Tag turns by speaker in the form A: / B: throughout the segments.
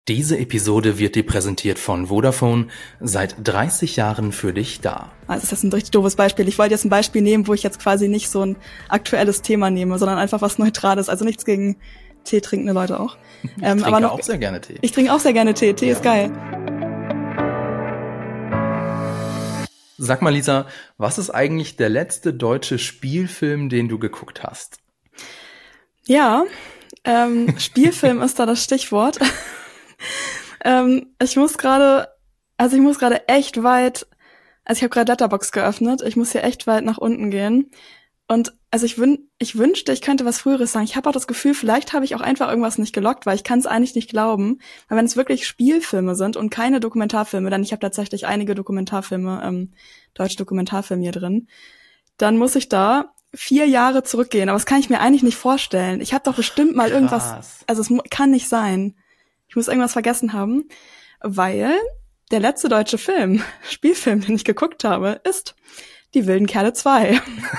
A: Diese Episode wird dir präsentiert von Vodafone, seit 30 Jahren für dich da.
B: Also das ist ein richtig doofes Beispiel. Ich wollte jetzt ein Beispiel nehmen, wo ich jetzt quasi nicht so ein aktuelles Thema nehme, sondern einfach was Neutrales. Also nichts gegen Tee trinkende Leute auch.
A: Ich trinke auch sehr gerne Tee.
B: Ich trinke auch sehr gerne Tee. Tee ist geil.
A: Sag mal, Lisa, was ist eigentlich der letzte deutsche Spielfilm, den du geguckt hast?
B: Ja, Spielfilm ist da das Stichwort. Ich muss gerade echt weit, also ich habe gerade Letterboxd geöffnet, ich muss hier echt weit nach unten gehen. Und also ich wünschte, ich könnte was Früheres sagen. Ich habe auch das Gefühl, vielleicht habe ich auch einfach irgendwas nicht gelockt, weil ich kann es eigentlich nicht glauben. Weil wenn es wirklich Spielfilme sind und keine Dokumentarfilme, dann ich habe tatsächlich einige Dokumentarfilme, deutsche Dokumentarfilme hier drin, dann muss ich da 4 Jahre zurückgehen. Aber das kann ich mir eigentlich nicht vorstellen. Ich habe doch bestimmt mal irgendwas, also es kann nicht sein. Ich muss irgendwas vergessen haben, weil der letzte deutsche Spielfilm, den ich geguckt habe, ist Die wilden Kerle 2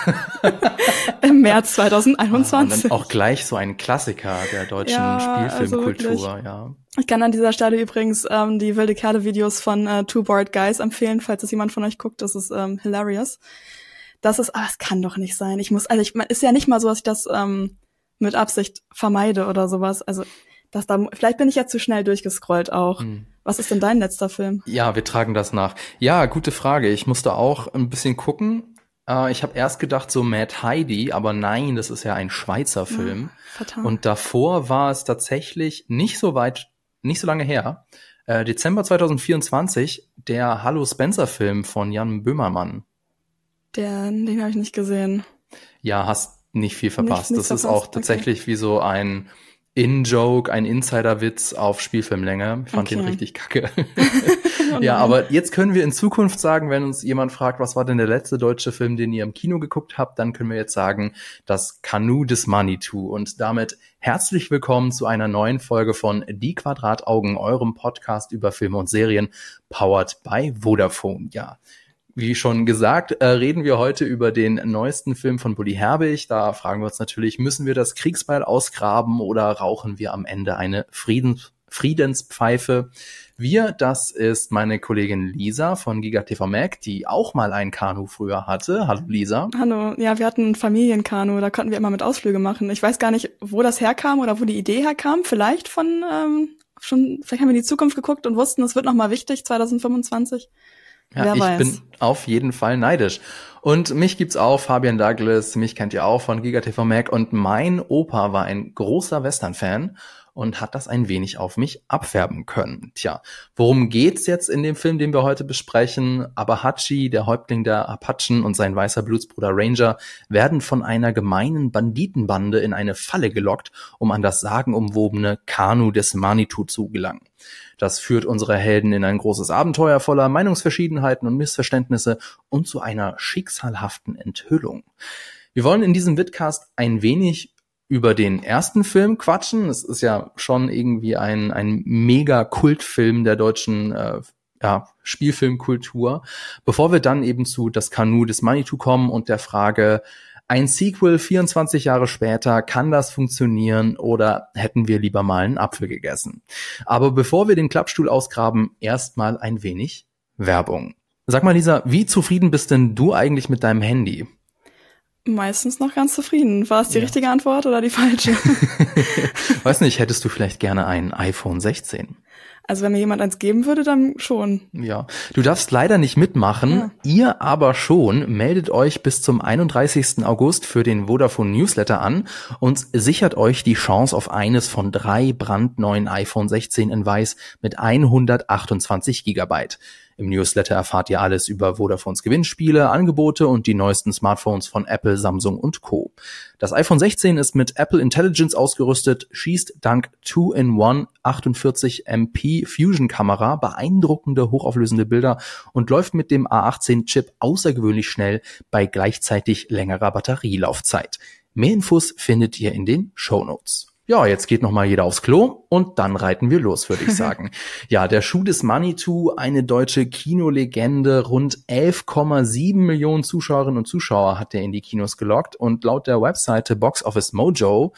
B: im März 2021.
A: Und dann auch gleich so ein Klassiker der deutschen Spielfilmkultur. Also ja.
B: Ich kann an dieser Stelle übrigens die wilde Kerle-Videos von Two Bored Guys empfehlen, falls es jemand von euch guckt. Das ist hilarious. Aber es kann doch nicht sein. Ist ja nicht mal so, dass ich das mit Absicht vermeide oder sowas. Also vielleicht bin ich ja zu schnell durchgescrollt auch. Was ist denn dein letzter Film?
A: Ja, wir tragen das nach. Ja, gute Frage. Ich musste auch ein bisschen gucken. Ich habe erst gedacht so Mad Heidi, aber nein, das ist ja ein Schweizer Film.
B: Verdammt.
A: Und davor war es tatsächlich nicht so lange her. Dezember 2024, der Hallo Spencer Film von Jan Böhmermann.
B: Den habe ich nicht gesehen.
A: Ja, hast nicht viel verpasst. Das ist auch tatsächlich wie so ein In-Joke, ein Insider-Witz auf Spielfilmlänge. Ich fand den richtig kacke. Ja, aber jetzt können wir in Zukunft sagen, wenn uns jemand fragt, was war denn der letzte deutsche Film, den ihr im Kino geguckt habt, dann können wir jetzt sagen, das Kanu des Manitou. Und damit herzlich willkommen zu einer neuen Folge von Die Quadrataugen, eurem Podcast über Filme und Serien, powered by Vodafone. Ja, wie schon gesagt, reden wir heute über den neuesten Film von Bully Herbig. Da fragen wir uns natürlich, müssen wir das Kriegsbeil ausgraben oder rauchen wir am Ende eine Friedenspfeife? Das ist meine Kollegin Lisa von GigaTV Mac, die auch mal ein Kanu früher hatte. Hallo Lisa.
B: Hallo, ja, wir hatten ein Familienkanu, da konnten wir immer mit Ausflüge machen. Ich weiß gar nicht, wo das herkam oder wo die Idee herkam. Vielleicht vielleicht haben wir in die Zukunft geguckt und wussten, es wird nochmal wichtig, 2025.
A: Ja, ich bin auf jeden Fall neidisch. Und mich gibt's auch, Fabian Douglas, mich kennt ihr auch von GigaTV Mac. Und mein Opa war ein großer Western-Fan und hat das ein wenig auf mich abfärben können. Tja, worum geht's jetzt in dem Film, den wir heute besprechen? Abahachi, der Häuptling der Apachen, und sein weißer Blutsbruder Ranger werden von einer gemeinen Banditenbande in eine Falle gelockt, um an das sagenumwobene Kanu des Manitou zu gelangen. Das führt unsere Helden in ein großes Abenteuer voller Meinungsverschiedenheiten und Missverständnisse und zu einer schicksalhaften Enthüllung. Wir wollen in diesem Vidcast ein wenig über den ersten Film quatschen. Es ist ja schon irgendwie ein Mega-Kultfilm der deutschen Spielfilmkultur, bevor wir dann eben zu Das Kanu des Manitou kommen und der Frage, ein Sequel 24 Jahre später, kann das funktionieren oder hätten wir lieber mal einen Apfel gegessen? Aber bevor wir den Klappstuhl ausgraben, erstmal ein wenig Werbung. Sag mal, Lisa, wie zufrieden bist denn du eigentlich mit deinem Handy?
B: Meistens noch ganz zufrieden. War es die richtige Antwort oder die falsche?
A: Weiß nicht, hättest du vielleicht gerne ein iPhone 16?
B: Also wenn mir jemand eins geben würde, dann schon.
A: Ja, du darfst leider nicht mitmachen, ja. Ihr aber schon. Meldet euch bis zum 31. August für den Vodafone Newsletter an und sichert euch die Chance auf eines von 3 brandneuen iPhone 16 in Weiß mit 128 Gigabyte. Im Newsletter erfahrt ihr alles über Vodafones Gewinnspiele, Angebote und die neuesten Smartphones von Apple, Samsung und Co. Das iPhone 16 ist mit Apple Intelligence ausgerüstet, schießt dank 2-in-1 48 MP Fusion-Kamera beeindruckende, hochauflösende Bilder und läuft mit dem A18-Chip außergewöhnlich schnell bei gleichzeitig längerer Batterielaufzeit. Mehr Infos findet ihr in den Shownotes. Ja, jetzt geht noch mal jeder aufs Klo und dann reiten wir los, würde ich sagen. Ja, der Schuh des Manitou, eine deutsche Kinolegende, rund 11,7 Millionen Zuschauerinnen und Zuschauer hat er in die Kinos gelockt und laut der Webseite Box Office Mojo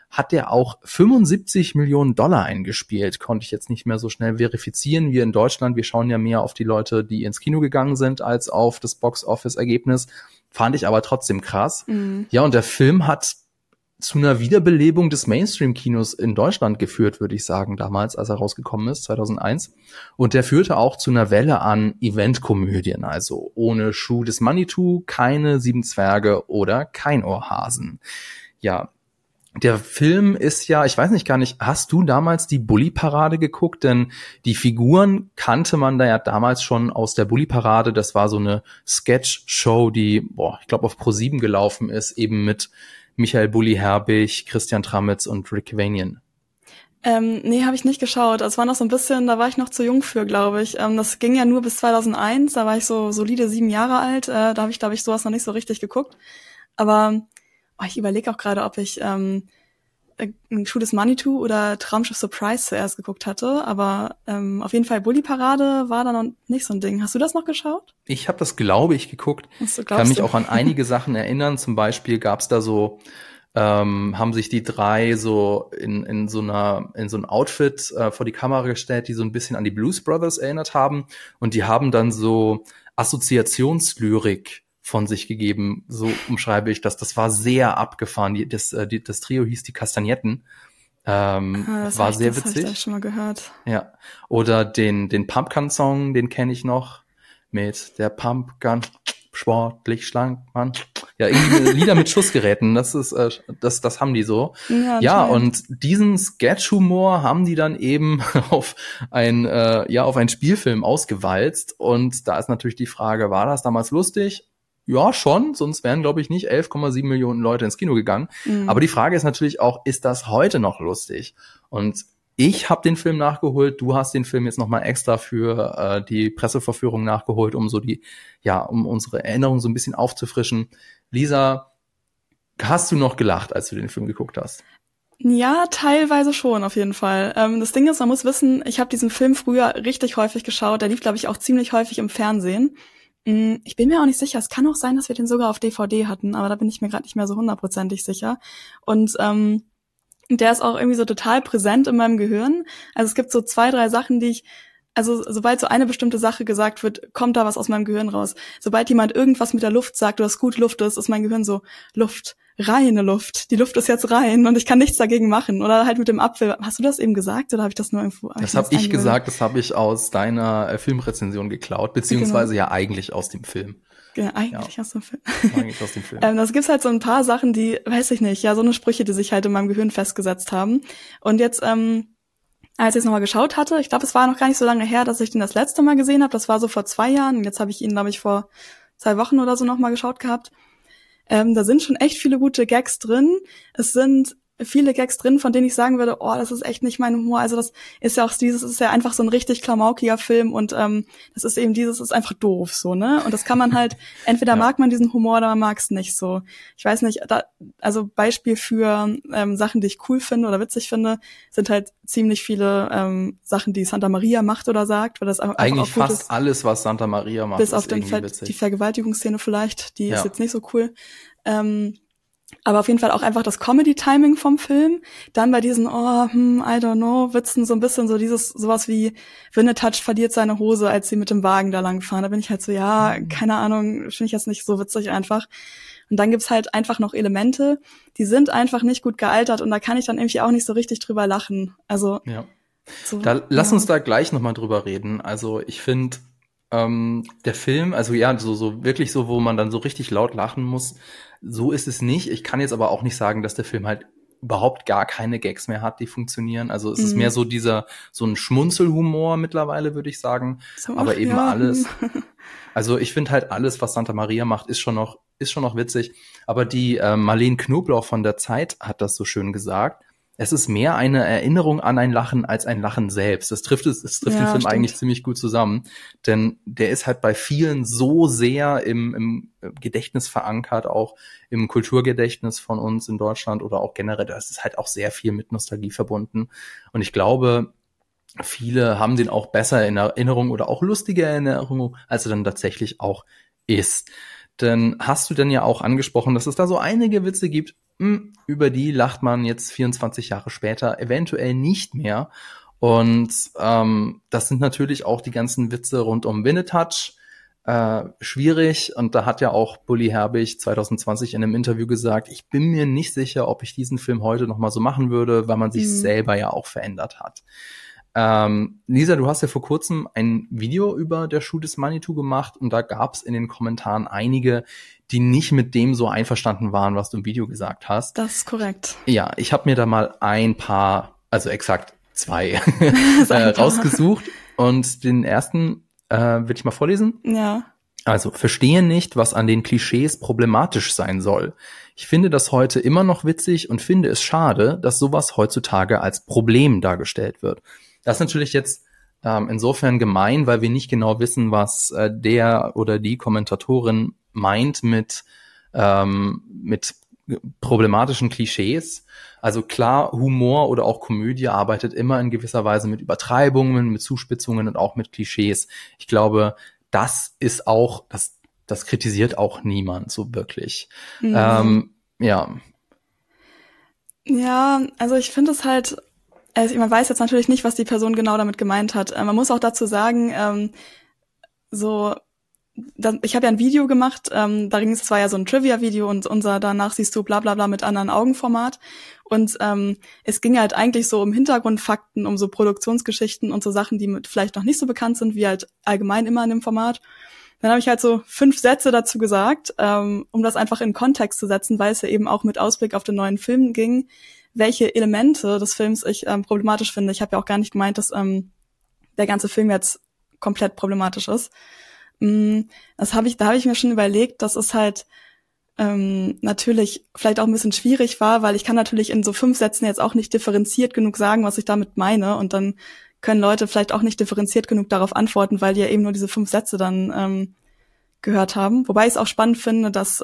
A: hat der auch 75 Millionen Dollar eingespielt. Konnte ich jetzt nicht mehr so schnell verifizieren. Wir in Deutschland, wir schauen ja mehr auf die Leute, die ins Kino gegangen sind, als auf das Box-Office-Ergebnis. Fand ich aber trotzdem krass. Mhm. Ja, und der Film hat zu einer Wiederbelebung des Mainstream-Kinos in Deutschland geführt, würde ich sagen, damals, als er rausgekommen ist, 2001. Und der führte auch zu einer Welle an Eventkomödien, also ohne Schuh des Manitou, keine Sieben Zwerge oder kein Ohrhasen. Ja, der Film ist ja, ich weiß nicht gar nicht, hast du damals die Bully-Parade geguckt? Denn die Figuren kannte man da ja damals schon aus der Bully-Parade. Das war so eine Sketch-Show, die, ich glaube, auf ProSieben gelaufen ist, eben mit Michael Bulli-Herbig, Christian Tramitz und Rick Vanian.
B: Nee, habe ich nicht geschaut. Es war noch so ein bisschen, da war ich noch zu jung für, glaube ich. Das ging ja nur bis 2001, da war ich so solide 7 Jahre alt. Da habe ich, glaube ich, sowas noch nicht so richtig geguckt. Aber ich überlege auch gerade, ob ich Schuh des Manitou oder Traumschiff Surprise zuerst geguckt hatte. Aber auf jeden Fall Bully-Parade war da noch nicht so ein Ding. Hast du das noch geschaut?
A: Ich habe das, glaube ich, geguckt. Kann mich auch an einige Sachen erinnern. Zum Beispiel gab's da so, haben sich die drei so in so ein Outfit vor die Kamera gestellt, die so ein bisschen an die Blues Brothers erinnert haben. Und die haben dann so Assoziationslyrik von sich gegeben, so umschreibe ich das. Das war sehr abgefahren. Das Trio hieß die Kastagnetten. War sehr witzig. Das habe ich schon mal gehört. Ja. Oder den Pumpgun-Song, den kenne ich noch. Mit der Pumpgun, sportlich schlank, Mann. Ja, irgendwie Lieder mit Schussgeräten. Das haben die so. Ja, und diesen Sketch-Humor haben die dann eben auf einen Spielfilm ausgewalzt. Und da ist natürlich die Frage, war das damals lustig? Ja, schon, sonst wären, glaube ich, nicht 11,7 Millionen Leute ins Kino gegangen. Mhm. Aber die Frage ist natürlich auch, ist das heute noch lustig? Und ich habe den Film nachgeholt, du hast den Film jetzt nochmal extra für die Presseverführung nachgeholt, um um unsere Erinnerung so ein bisschen aufzufrischen. Lisa, hast du noch gelacht, als du den Film geguckt hast?
B: Ja, teilweise schon, auf jeden Fall. Das Ding ist, man muss wissen, ich habe diesen Film früher richtig häufig geschaut. Der lief, glaube ich, auch ziemlich häufig im Fernsehen. Ich bin mir auch nicht sicher. Es kann auch sein, dass wir den sogar auf DVD hatten, aber da bin ich mir gerade nicht mehr so 100%ig sicher. Und der ist auch irgendwie so total präsent in meinem Gehirn. Also es gibt so 2, 3 Sachen, sobald so eine bestimmte Sache gesagt wird, kommt da was aus meinem Gehirn raus. Sobald jemand irgendwas mit der Luft sagt oder es gut Luft ist mein Gehirn so, Luft, reine Luft. Die Luft ist jetzt rein und ich kann nichts dagegen machen. Oder halt mit dem Apfel. Hast du das eben gesagt oder habe ich das nur irgendwo?
A: Das habe ich gesagt, das habe ich aus deiner Filmrezension geklaut, beziehungsweise ja eigentlich aus dem Film.
B: Ja, eigentlich aus dem Film. Eigentlich aus dem Film. Das gibt's halt so ein paar Sachen, die, weiß ich nicht, ja, so eine Sprüche, die sich halt in meinem Gehirn festgesetzt haben. Und jetzt, als ich es nochmal geschaut hatte, ich glaube, es war noch gar nicht so lange her, dass ich den das letzte Mal gesehen habe. Das war so vor 2 Jahren. Und jetzt habe ich ihn, glaube ich, vor 2 Wochen oder so nochmal geschaut gehabt. Da sind schon echt viele gute Gags drin. Es sind viele Gags drin, von denen ich sagen würde, das ist echt nicht mein Humor. Also das ist ja auch ist ja einfach so ein richtig klamaukiger Film und das ist eben ist einfach doof so, ne? Und das kann man halt, entweder mag man diesen Humor oder man mag es nicht so. Ich weiß nicht, also Beispiel für Sachen, die ich cool finde oder witzig finde, sind halt ziemlich viele Sachen, die Santa Maria macht oder sagt, weil das
A: eigentlich auch fast ist. Alles, was Santa Maria macht,
B: bis auf die Vergewaltigungsszene vielleicht, die ist jetzt nicht so cool. Aber auf jeden Fall auch einfach das Comedy-Timing vom Film. Dann bei diesen, I don't know, Witzen so ein bisschen so sowas wie, Winnetouch verliert seine Hose, als sie mit dem Wagen da langfahren. Da bin ich halt so, keine Ahnung, finde ich jetzt nicht so witzig einfach. Und dann gibt's halt einfach noch Elemente, die sind einfach nicht gut gealtert und da kann ich dann irgendwie auch nicht so richtig drüber lachen. Also,
A: lass uns da gleich nochmal drüber reden. Also, ich finde, der Film, also so wirklich so, wo man dann so richtig laut lachen muss, so ist es nicht. Ich kann jetzt aber auch nicht sagen, dass der Film halt überhaupt gar keine Gags mehr hat, die funktionieren. Also es ist mehr so so ein Schmunzelhumor mittlerweile, würde ich sagen. So, aber eben alles. Also ich finde halt alles, was Santa Maria macht, ist schon noch witzig. Aber die Marlene Knoblauch von der Zeit hat das so schön gesagt. Es ist mehr eine Erinnerung an ein Lachen als ein Lachen selbst. Das trifft den Film eigentlich ziemlich gut zusammen, denn der ist halt bei vielen so sehr im Gedächtnis verankert, auch im Kulturgedächtnis von uns in Deutschland oder auch generell. Da ist halt auch sehr viel mit Nostalgie verbunden. Und ich glaube, viele haben den auch besser in Erinnerung oder auch lustiger in Erinnerung, als er dann tatsächlich auch ist. Denn hast du denn ja auch angesprochen, dass es da so einige Witze gibt, über die lacht man jetzt 24 Jahre später eventuell nicht mehr. Und das sind natürlich auch die ganzen Witze rund um Winnetouch. Schwierig, und da hat ja auch Bully Herbig 2020 in einem Interview gesagt, ich bin mir nicht sicher, ob ich diesen Film heute noch mal so machen würde, weil man sich selber ja auch verändert hat. Lisa, du hast ja vor kurzem ein Video über der Schuh des Manitou gemacht und da gab es in den Kommentaren einige, die nicht mit dem so einverstanden waren, was du im Video gesagt hast.
B: Das ist korrekt.
A: Ja, ich habe mir da mal ein paar, also exakt 2 rausgesucht und den ersten will ich mal vorlesen?
B: Ja.
A: Also, verstehe nicht, was an den Klischees problematisch sein soll. Ich finde das heute immer noch witzig und finde es schade, dass sowas heutzutage als Problem dargestellt wird. Das ist natürlich jetzt insofern gemein, weil wir nicht genau wissen, was der oder die Kommentatorin meint mit problematischen Klischees. Also klar, Humor oder auch Komödie arbeitet immer in gewisser Weise mit Übertreibungen, mit Zuspitzungen und auch mit Klischees. Ich glaube, das ist auch, das kritisiert auch niemand so wirklich.
B: Mhm.
A: Ja.
B: Ja, also ich finde es halt, also man weiß jetzt natürlich nicht, was die Person genau damit gemeint hat. Man muss auch dazu sagen, ich habe ja ein Video gemacht, da ging es, war ja so ein Trivia-Video und unser Danach siehst du bla bla bla mit anderen Augen-Format. Und es ging halt eigentlich so um Hintergrundfakten, um so Produktionsgeschichten und so Sachen, die vielleicht noch nicht so bekannt sind, wie halt allgemein immer in dem Format. Dann habe ich halt so 5 Sätze dazu gesagt, um das einfach in Kontext zu setzen, weil es ja eben auch mit Ausblick auf den neuen Film ging, welche Elemente des Films ich problematisch finde. Ich habe ja auch gar nicht gemeint, dass der ganze Film jetzt komplett problematisch ist. Da habe ich mir schon überlegt, dass es halt natürlich vielleicht auch ein bisschen schwierig war, weil ich kann natürlich in so 5 Sätzen jetzt auch nicht differenziert genug sagen, was ich damit meine, und dann können Leute vielleicht auch nicht differenziert genug darauf antworten, weil die ja eben nur diese 5 Sätze dann gehört haben. Wobei ich es auch spannend finde, dass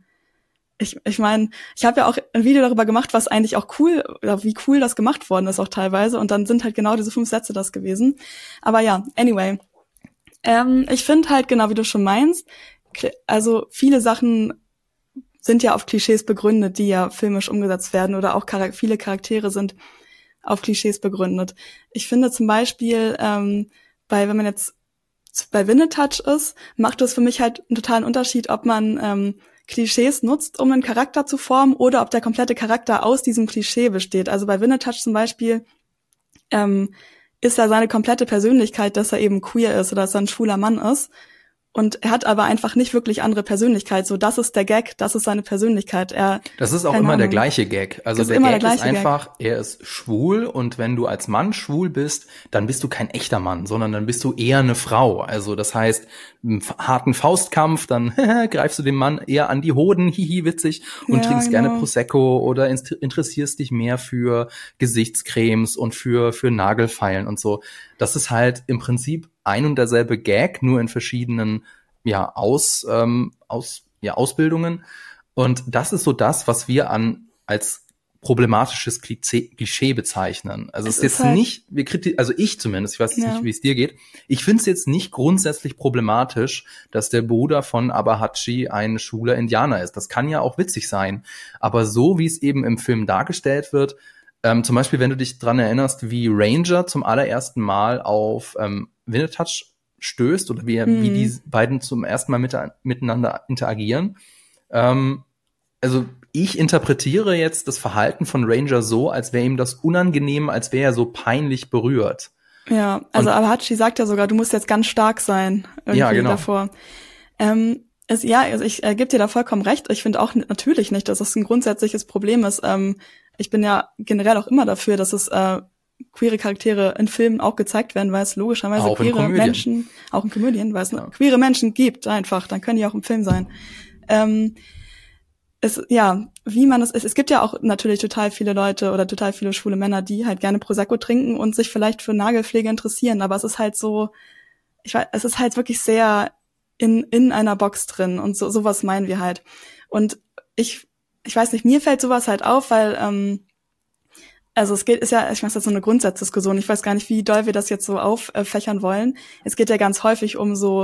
B: ich meine, ich habe ja auch ein Video darüber gemacht, was eigentlich auch cool, oder wie cool das gemacht worden ist auch teilweise, und dann sind halt genau diese 5 Sätze das gewesen. Aber ja, anyway. Ich finde halt, genau wie du schon meinst, also viele Sachen sind ja auf Klischees begründet, die ja filmisch umgesetzt werden, oder auch viele Charaktere sind auf Klischees begründet. Ich finde zum Beispiel, wenn man jetzt bei Winnetouch ist, macht es für mich halt einen totalen Unterschied, ob man Klischees nutzt, um einen Charakter zu formen, oder ob der komplette Charakter aus diesem Klischee besteht. Also bei Winnetouch zum Beispiel ist ja seine komplette Persönlichkeit, dass er eben queer ist oder dass er ein schwuler Mann ist. Und er hat aber einfach nicht wirklich andere Persönlichkeit. So, das ist der Gag, das ist seine Persönlichkeit.
A: Das ist auch immer der gleiche Gag. Also der Gag ist einfach, er ist schwul, und wenn du als Mann schwul bist, dann bist du kein echter Mann, sondern dann bist du eher eine Frau. Also das heißt, im harten Faustkampf, dann greifst du dem Mann eher an die Hoden, hihi, witzig, und trinkst gerne Prosecco oder interessierst dich mehr für Gesichtscremes und für Nagelfeilen und so. Das ist halt im Prinzip ein und derselbe Gag, nur in verschiedenen Ausbildungen. Und das ist so das, was wir als problematisches Klischee bezeichnen. Also es ist jetzt halt nicht, also ich zumindest, ich weiß nicht, wie es dir geht, ich finde es jetzt nicht grundsätzlich problematisch, dass der Bruder von Abahachi ein schwuler Indianer ist. Das kann ja auch witzig sein. Aber so, wie es eben im Film dargestellt wird, zum Beispiel, wenn du dich dran erinnerst, wie Ranger zum allerersten Mal auf Winnetouch stößt, oder wie die beiden zum ersten Mal miteinander interagieren. Also ich interpretiere jetzt das Verhalten von Ranger so, als wäre ihm das unangenehm, als wäre er so peinlich berührt.
B: Ja, also Abahachi sagt ja sogar, du musst jetzt ganz stark sein. Irgendwie davor. Also ich gebe dir da vollkommen recht. Ich finde auch natürlich nicht, dass es ein grundsätzliches Problem ist. Ich bin ja generell auch immer dafür, dass es queere Charaktere in Filmen auch gezeigt werden, weil es logischerweise
A: auch
B: queere Menschen, auch in Komödien, weil es queere Menschen gibt einfach, dann können die auch im Film sein. Es gibt ja auch natürlich total viele Leute oder total viele schwule Männer, die halt gerne Prosecco trinken und sich vielleicht für Nagelpflege interessieren, aber es ist halt so, es ist halt wirklich sehr in einer Box drin, und sowas meinen wir halt. Und ich weiß nicht, mir fällt sowas halt auf, weil also ich mache jetzt so eine Grundsatzdiskussion, ich weiß gar nicht, wie doll wir das jetzt so auffächern wollen. Es geht ja ganz häufig um so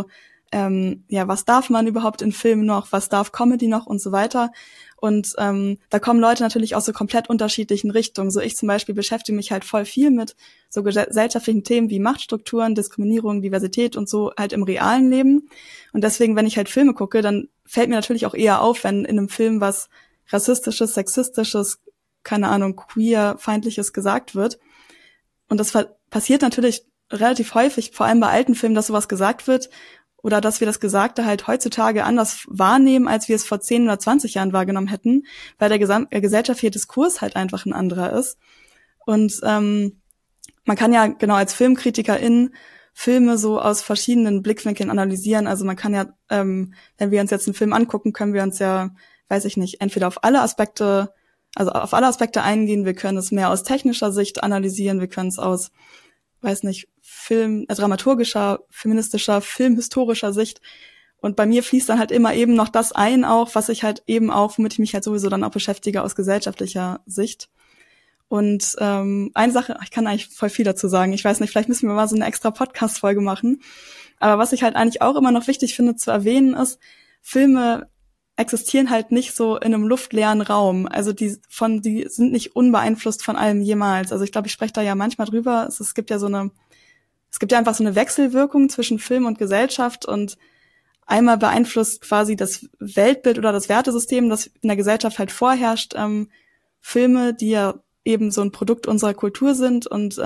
B: was darf man überhaupt in Filmen noch, was darf Comedy noch und so weiter. Und da kommen Leute natürlich aus so komplett unterschiedlichen Richtungen. So ich zum Beispiel beschäftige mich halt voll viel mit so gesellschaftlichen Themen wie Machtstrukturen, Diskriminierung, Diversität und so halt im realen Leben. Und deswegen, wenn ich halt Filme gucke, dann fällt mir natürlich auch eher auf, wenn in einem Film was Rassistisches, Sexistisches, keine Ahnung, queer-feindliches gesagt wird. Und das passiert natürlich relativ häufig, vor allem bei alten Filmen, dass sowas gesagt wird oder dass wir das Gesagte halt heutzutage anders wahrnehmen, als wir es vor 10 oder 20 Jahren wahrgenommen hätten, weil der gesellschaftliche Diskurs halt einfach ein anderer ist. Und man kann ja genau als Filmkritikerin Filme so aus verschiedenen Blickwinkeln analysieren. Also man kann ja, wenn wir uns jetzt einen Film angucken, können wir uns ja, weiß ich nicht, entweder auf alle Aspekte eingehen, wir können es mehr aus technischer Sicht analysieren, wir können es aus, weiß nicht, dramaturgischer, feministischer, filmhistorischer Sicht. Und bei mir fließt dann halt immer eben noch das ein auch, was ich halt eben auch, womit ich mich halt sowieso dann auch beschäftige aus gesellschaftlicher Sicht. Und eine Sache, ich kann eigentlich voll viel dazu sagen, ich weiß nicht, vielleicht müssen wir mal so eine extra Podcast-Folge machen. Aber was ich halt eigentlich auch immer noch wichtig finde zu erwähnen ist, Filme existieren halt nicht so in einem luftleeren Raum. Also die sind nicht unbeeinflusst von allem jemals. Also ich glaube, ich spreche da ja manchmal drüber. Es gibt ja einfach so eine Wechselwirkung zwischen Film und Gesellschaft und einmal beeinflusst quasi das Weltbild oder das Wertesystem, das in der Gesellschaft halt vorherrscht, Filme, die ja eben so ein Produkt unserer Kultur sind und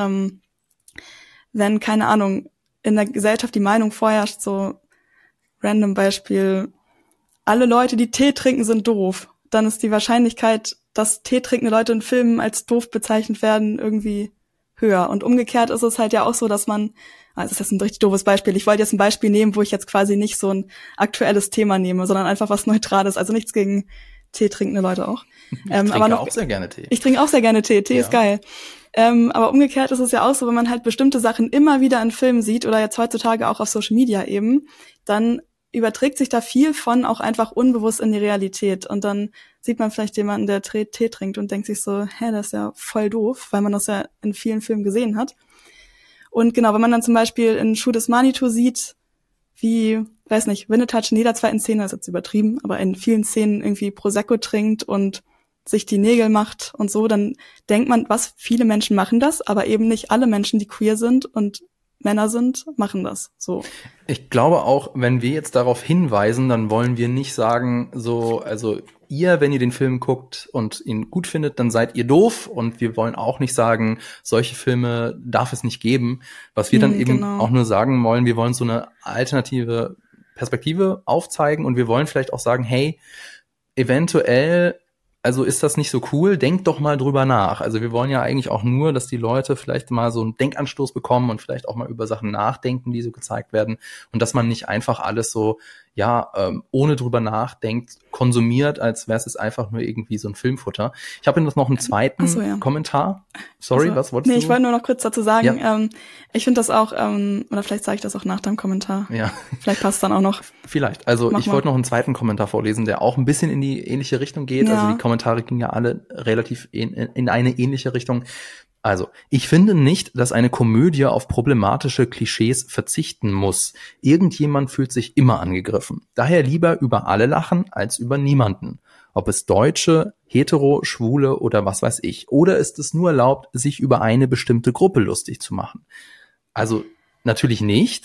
B: wenn, keine Ahnung, in der Gesellschaft die Meinung vorherrscht, so random Beispiel, alle Leute, die Tee trinken, sind doof, dann ist die Wahrscheinlichkeit, dass Tee trinkende Leute in Filmen als doof bezeichnet werden, irgendwie höher. Und umgekehrt ist es halt ja auch so, dass das ist jetzt ein richtig doofes Beispiel. Ich wollte jetzt ein Beispiel nehmen, wo ich jetzt quasi nicht so ein aktuelles Thema nehme, sondern einfach was Neutrales. Also nichts gegen Tee trinkende Leute auch.
A: Ich trinke auch sehr gerne Tee.
B: Ich trinke auch sehr gerne Tee. Tee ist geil. Aber umgekehrt ist es ja auch so, wenn man halt bestimmte Sachen immer wieder in Filmen sieht oder jetzt heutzutage auch auf Social Media eben, dann überträgt sich da viel von auch einfach unbewusst in die Realität. Und dann sieht man vielleicht jemanden, der Tee trinkt und denkt sich so, das ist ja voll doof, weil man das ja in vielen Filmen gesehen hat. Und genau, wenn man dann zum Beispiel in Schuh des Manitou sieht, wie, weiß nicht, Winnetou in jeder zweiten Szene, das ist jetzt übertrieben, aber in vielen Szenen irgendwie Prosecco trinkt und sich die Nägel macht und so, dann denkt man, viele Menschen machen das, aber eben nicht alle Menschen, die queer sind und Männer sind, machen das so.
A: Ich glaube auch, wenn wir jetzt darauf hinweisen, dann wollen wir nicht sagen, so, also ihr, wenn ihr den Film guckt und ihn gut findet, dann seid ihr doof. Und wir wollen auch nicht sagen, solche Filme darf es nicht geben. Was wir dann eben auch nur sagen wollen, wir wollen so eine alternative Perspektive aufzeigen und wir wollen vielleicht auch sagen, hey, eventuell, also ist das nicht so cool? Denkt doch mal drüber nach. Also wir wollen ja eigentlich auch nur, dass die Leute vielleicht mal so einen Denkanstoß bekommen und vielleicht auch mal über Sachen nachdenken, die so gezeigt werden. Und dass man nicht einfach alles so, ohne drüber nachdenkt, konsumiert, als wäre es einfach nur irgendwie so ein Filmfutter. Ich habe noch einen zweiten Kommentar. Sorry, was wolltest du?
B: Ich wollte nur noch kurz dazu sagen, ich finde das auch, oder vielleicht sage ich das auch nach deinem Kommentar.
A: Ja.
B: Vielleicht passt dann auch noch.
A: Vielleicht. Also ich wollte noch einen zweiten Kommentar vorlesen, der auch ein bisschen in die ähnliche Richtung geht. Ja. Also die Kommentare gingen ja alle relativ in eine ähnliche Richtung. Also, ich finde nicht, dass eine Komödie auf problematische Klischees verzichten muss. Irgendjemand fühlt sich immer angegriffen. Daher lieber über alle lachen, als über niemanden. Ob es Deutsche, Hetero, Schwule oder was weiß ich. Oder ist es nur erlaubt, sich über eine bestimmte Gruppe lustig zu machen? Also, natürlich nicht.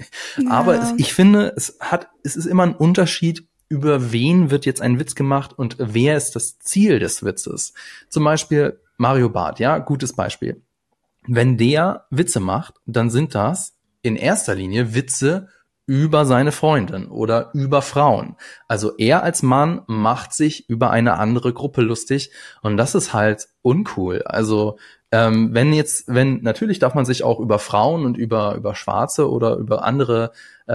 A: Aber ich finde, es ist immer ein Unterschied, über wen wird jetzt ein Witz gemacht und wer ist das Ziel des Witzes. Zum Beispiel Mario Barth, gutes Beispiel. Wenn der Witze macht, dann sind das in erster Linie Witze über seine Freundin oder über Frauen. Also er als Mann macht sich über eine andere Gruppe lustig und das ist halt uncool. Also natürlich darf man sich auch über Frauen und über Schwarze oder über andere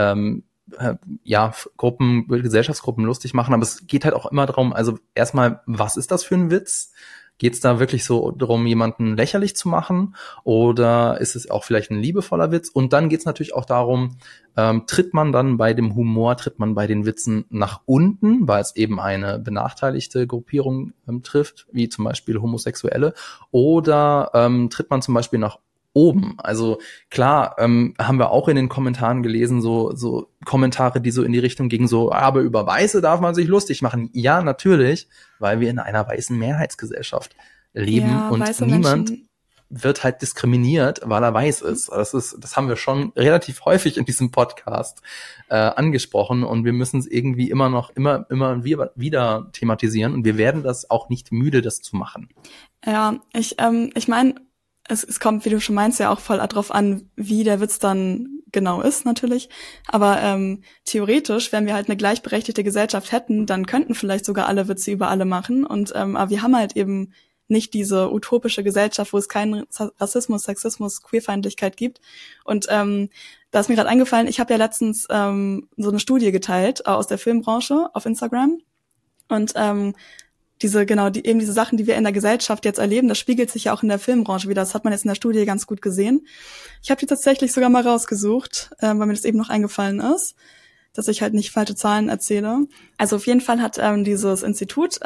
A: Gesellschaftsgruppen lustig machen, aber es geht halt auch immer darum, also erstmal, was ist das für ein Witz? Geht es da wirklich so darum, jemanden lächerlich zu machen oder ist es auch vielleicht ein liebevoller Witz? Und dann geht es natürlich auch darum, tritt man bei den Witzen nach unten, weil es eben eine benachteiligte Gruppierung trifft, wie zum Beispiel Homosexuelle, oder tritt man zum Beispiel nach oben. Also klar, haben wir auch in den Kommentaren gelesen, so Kommentare, die so in die Richtung gingen, so, aber über Weiße darf man sich lustig machen. Ja, natürlich, weil wir in einer weißen Mehrheitsgesellschaft leben
B: Ja,
A: und
B: weiße
A: niemand
B: Menschen.
A: wird halt diskriminiert, weil er weiß ist. Das haben wir schon relativ häufig in diesem Podcast angesprochen und wir müssen es irgendwie immer wieder thematisieren und wir werden das auch nicht müde, das zu machen.
B: Ja, ich meine, es kommt, wie du schon meinst, ja auch voll drauf an, wie der Witz dann genau ist, natürlich. Aber theoretisch, wenn wir halt eine gleichberechtigte Gesellschaft hätten, dann könnten vielleicht sogar alle Witze über alle machen. Und aber wir haben halt eben nicht diese utopische Gesellschaft, wo es keinen Rassismus, Sexismus, Queerfeindlichkeit gibt. Und da ist mir gerade eingefallen, ich habe ja letztens so eine Studie geteilt aus der Filmbranche auf Instagram. Und diese Sachen, die wir in der Gesellschaft jetzt erleben, das spiegelt sich ja auch in der Filmbranche wieder. Das hat man jetzt in der Studie ganz gut gesehen. Ich habe die tatsächlich sogar mal rausgesucht, weil mir das eben noch eingefallen ist, dass ich halt nicht falsche Zahlen erzähle. Also auf jeden Fall hat dieses Institut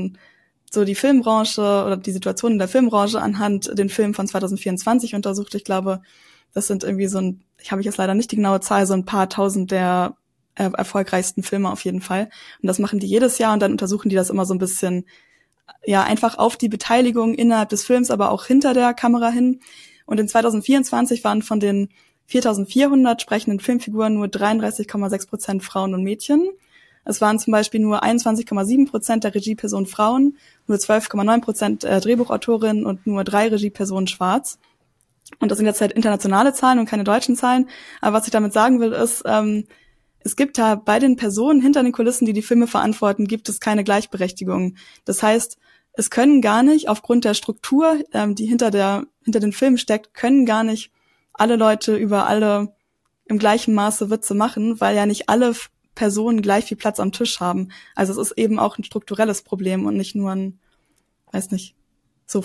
B: so die Filmbranche oder die Situation in der Filmbranche anhand den Film von 2024 untersucht. Ich glaube, das sind irgendwie ich habe jetzt leider nicht die genaue Zahl, so ein paar tausend der erfolgreichsten Filme auf jeden Fall. Und das machen die jedes Jahr und dann untersuchen die das immer so ein bisschen, ja, einfach auf die Beteiligung innerhalb des Films, aber auch hinter der Kamera hin. Und in 2024 waren von den 4.400 sprechenden Filmfiguren nur 33,6% Frauen und Mädchen. Es waren zum Beispiel nur 21,7% der Regiepersonen Frauen, nur 12,9% Drehbuchautorinnen und nur 3 Regiepersonen schwarz. Und das sind jetzt halt internationale Zahlen und keine deutschen Zahlen. Aber was ich damit sagen will, ist, es gibt da bei den Personen hinter den Kulissen, die die Filme verantworten, gibt es keine Gleichberechtigung. Das heißt, es können gar nicht, aufgrund der Struktur, die hinter den Filmen steckt, können gar nicht alle Leute über alle im gleichen Maße Witze machen, weil ja nicht alle Personen gleich viel Platz am Tisch haben. Also es ist eben auch ein strukturelles Problem und nicht nur ein, weiß nicht, so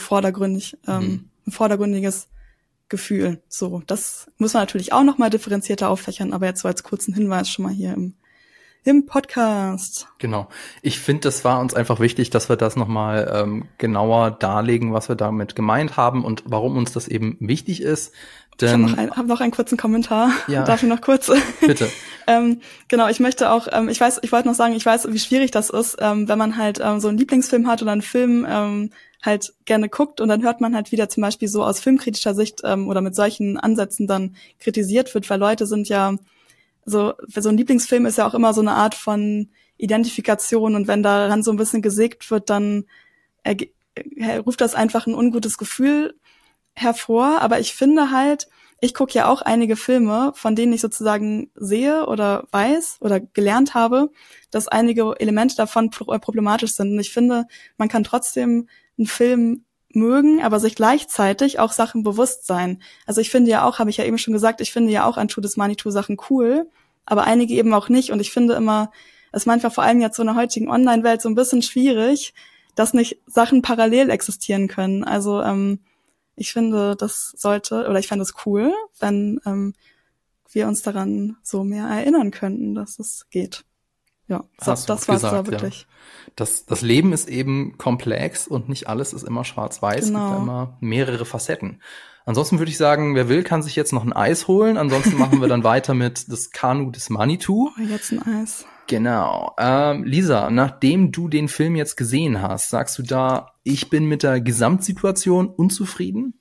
B: ein vordergründiges Gefühl. So, das muss man natürlich auch noch mal differenzierter auffächern, aber jetzt so als kurzen Hinweis schon mal hier im Podcast.
A: Genau. Ich finde, das war uns einfach wichtig, dass wir das noch mal genauer darlegen, was wir damit gemeint haben und warum uns das eben wichtig ist. Denn
B: Ich hab noch einen kurzen Kommentar.
A: Ja.
B: Darf ich noch kurz?
A: Bitte.
B: Genau, ich möchte auch, ich wollte noch sagen, ich weiß, wie schwierig das ist, wenn man halt so einen Lieblingsfilm hat oder einen Film halt gerne guckt und dann hört man halt wieder zum Beispiel so aus filmkritischer Sicht oder mit solchen Ansätzen dann kritisiert wird, weil Leute sind ja so ein Lieblingsfilm ist ja auch immer so eine Art von Identifikation und wenn daran so ein bisschen gesägt wird, dann ruft das einfach ein ungutes Gefühl hervor, aber ich finde halt, ich gucke ja auch einige Filme, von denen ich sozusagen sehe oder weiß oder gelernt habe, dass einige Elemente davon problematisch sind und ich finde, man kann trotzdem einen Film mögen, aber sich gleichzeitig auch Sachen bewusst sein. Also ich finde ja auch, habe ich ja eben schon gesagt, ich finde ja auch an Shoot is Manitou Sachen cool, aber einige eben auch nicht. Und ich finde immer, es ist manchmal vor allem jetzt so in der heutigen Online-Welt so ein bisschen schwierig, dass nicht Sachen parallel existieren können. Also ich finde, ich fände es cool, wenn wir uns daran so mehr erinnern könnten, dass es geht. Ja, das war's da wirklich.
A: Ja. Das Leben ist eben komplex und nicht alles ist immer schwarz-weiß.
B: Genau.
A: Es gibt immer mehrere Facetten. Ansonsten würde ich sagen, wer will, kann sich jetzt noch ein Eis holen. Ansonsten machen wir dann weiter mit das Kanu des Manitou.
B: Oh, jetzt ein Eis.
A: Genau. Lisa, nachdem du den Film jetzt gesehen hast, sagst du da, ich bin mit der Gesamtsituation unzufrieden?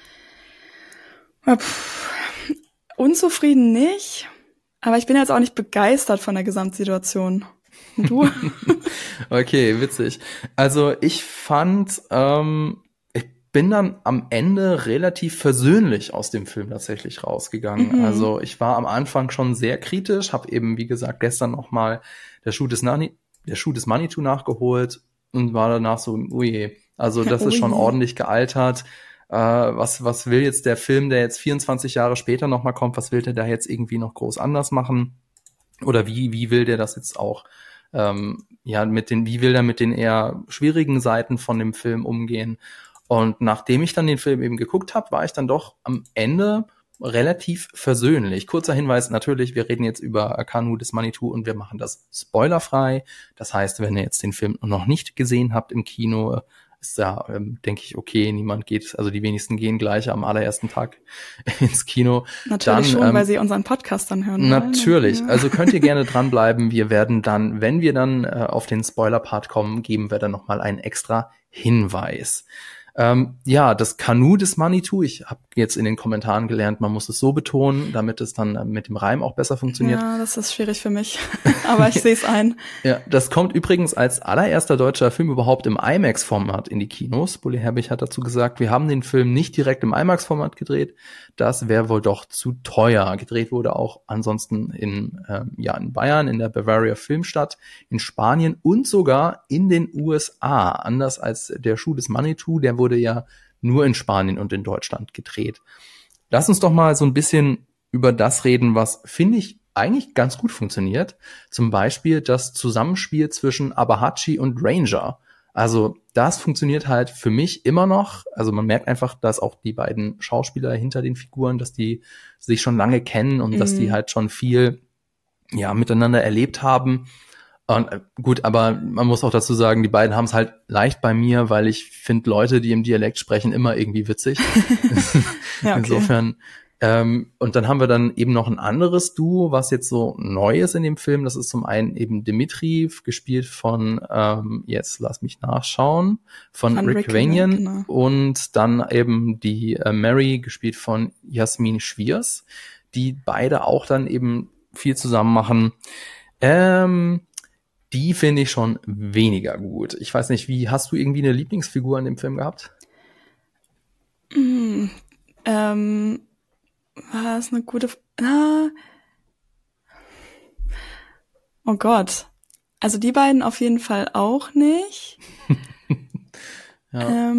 B: Unzufrieden nicht. Aber ich bin jetzt auch nicht begeistert von der Gesamtsituation. Und du?
A: Okay, witzig. Also ich fand, ich bin dann am Der relativ versöhnlich aus dem Film tatsächlich rausgegangen.
B: Mhm.
A: Also ich war am Anfang schon sehr kritisch, habe eben, wie gesagt, gestern noch mal der Shoot des Manitou nachgeholt und war danach so, oh je, also das ist schon ordentlich gealtert. Was will jetzt der Film, der jetzt 24 Jahre später noch mal kommt, was will der da jetzt irgendwie noch groß anders machen? Oder wie will der das jetzt auch, wie will der mit den eher schwierigen Seiten von dem Film umgehen? Und nachdem ich dann den Film eben geguckt habe, war ich dann doch am Ende relativ versöhnlich. Kurzer Hinweis, natürlich, wir reden jetzt über Kanu des Manitou und wir machen das spoilerfrei. Das heißt, wenn ihr jetzt den Film noch nicht gesehen habt im Kino, ist ja, denke ich, okay, niemand geht, also die wenigsten gehen gleich am allerersten Tag ins Kino.
B: Natürlich dann, schon, weil sie unseren Podcast dann hören.
A: Natürlich,
B: Ja.
A: also könnt ihr gerne dranbleiben. Wir werden dann, wenn wir dann auf den Spoiler-Part kommen, geben wir dann nochmal einen extra Hinweis. Ja, das Kanu des Manitou, ich habe jetzt in den Kommentaren gelernt, man muss es so betonen, damit es dann mit dem Reim auch besser funktioniert.
B: Ja, das ist schwierig für mich, aber ich sehe es ein.
A: Ja, das kommt übrigens als allererster deutscher Film überhaupt im IMAX-Format in die Kinos. Bully Herbig hat dazu gesagt, wir haben den Film nicht direkt im IMAX-Format gedreht, das wäre wohl doch zu teuer. Gedreht wurde auch ansonsten in Bayern, in der Bavaria Filmstadt, in Spanien und sogar in den USA. Anders als der Schuh des Manitou, der wurde ja nur in Spanien und in Deutschland gedreht. Lass uns doch mal so ein bisschen über das reden, was, finde ich, eigentlich ganz gut funktioniert. Zum Beispiel das Zusammenspiel zwischen Abahachi und Ranger. Also das funktioniert halt für mich immer noch. Also man merkt einfach, dass auch die beiden Schauspieler hinter den Figuren, dass die sich schon lange kennen und dass die halt schon viel miteinander erlebt haben. Und gut, aber man muss auch dazu sagen, die beiden haben es halt leicht bei mir, weil ich finde Leute, die im Dialekt sprechen, immer irgendwie witzig.
B: Ja, okay.
A: Insofern, und dann haben wir dann eben noch ein anderes Duo, was jetzt so neu ist in dem Film. Das ist zum einen eben Dimitri, gespielt von, jetzt lass mich nachschauen, von Rick Vanian, genau. Und dann eben die Mary, gespielt von Jasmin Schwiers, die beide auch dann eben viel zusammen machen. Die finde ich schon weniger gut. Ich weiß nicht, hast du irgendwie eine Lieblingsfigur in dem Film gehabt?
B: War das eine gute... Oh Gott. Also die beiden auf jeden Fall auch nicht.
A: Ja.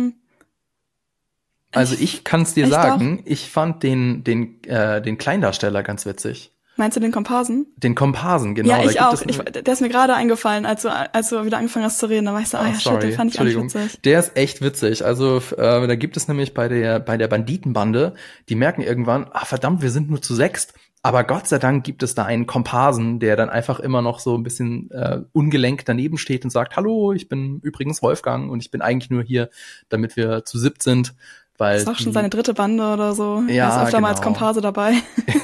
A: Also ich kann es dir sagen, ich fand den Kleindarsteller ganz witzig.
B: Meinst du den Komparsen?
A: Den Komparsen, genau.
B: Ja, ich auch. Der ist mir gerade eingefallen, als du wieder angefangen hast zu reden. Da war ich so, shit, den fand ich auch witzig.
A: Der ist echt witzig. Also da gibt es nämlich bei der Banditenbande, die merken irgendwann, verdammt, wir sind nur zu 6. Aber Gott sei Dank gibt es da einen Komparsen, der dann einfach immer noch so ein bisschen ungelenkt daneben steht und sagt, hallo, ich bin übrigens Wolfgang und ich bin eigentlich nur hier, damit wir zu 7 sind. Weil
B: das ist auch schon seine 3. Bande oder so.
A: Ja,
B: er ist öfter mal als Komparse dabei.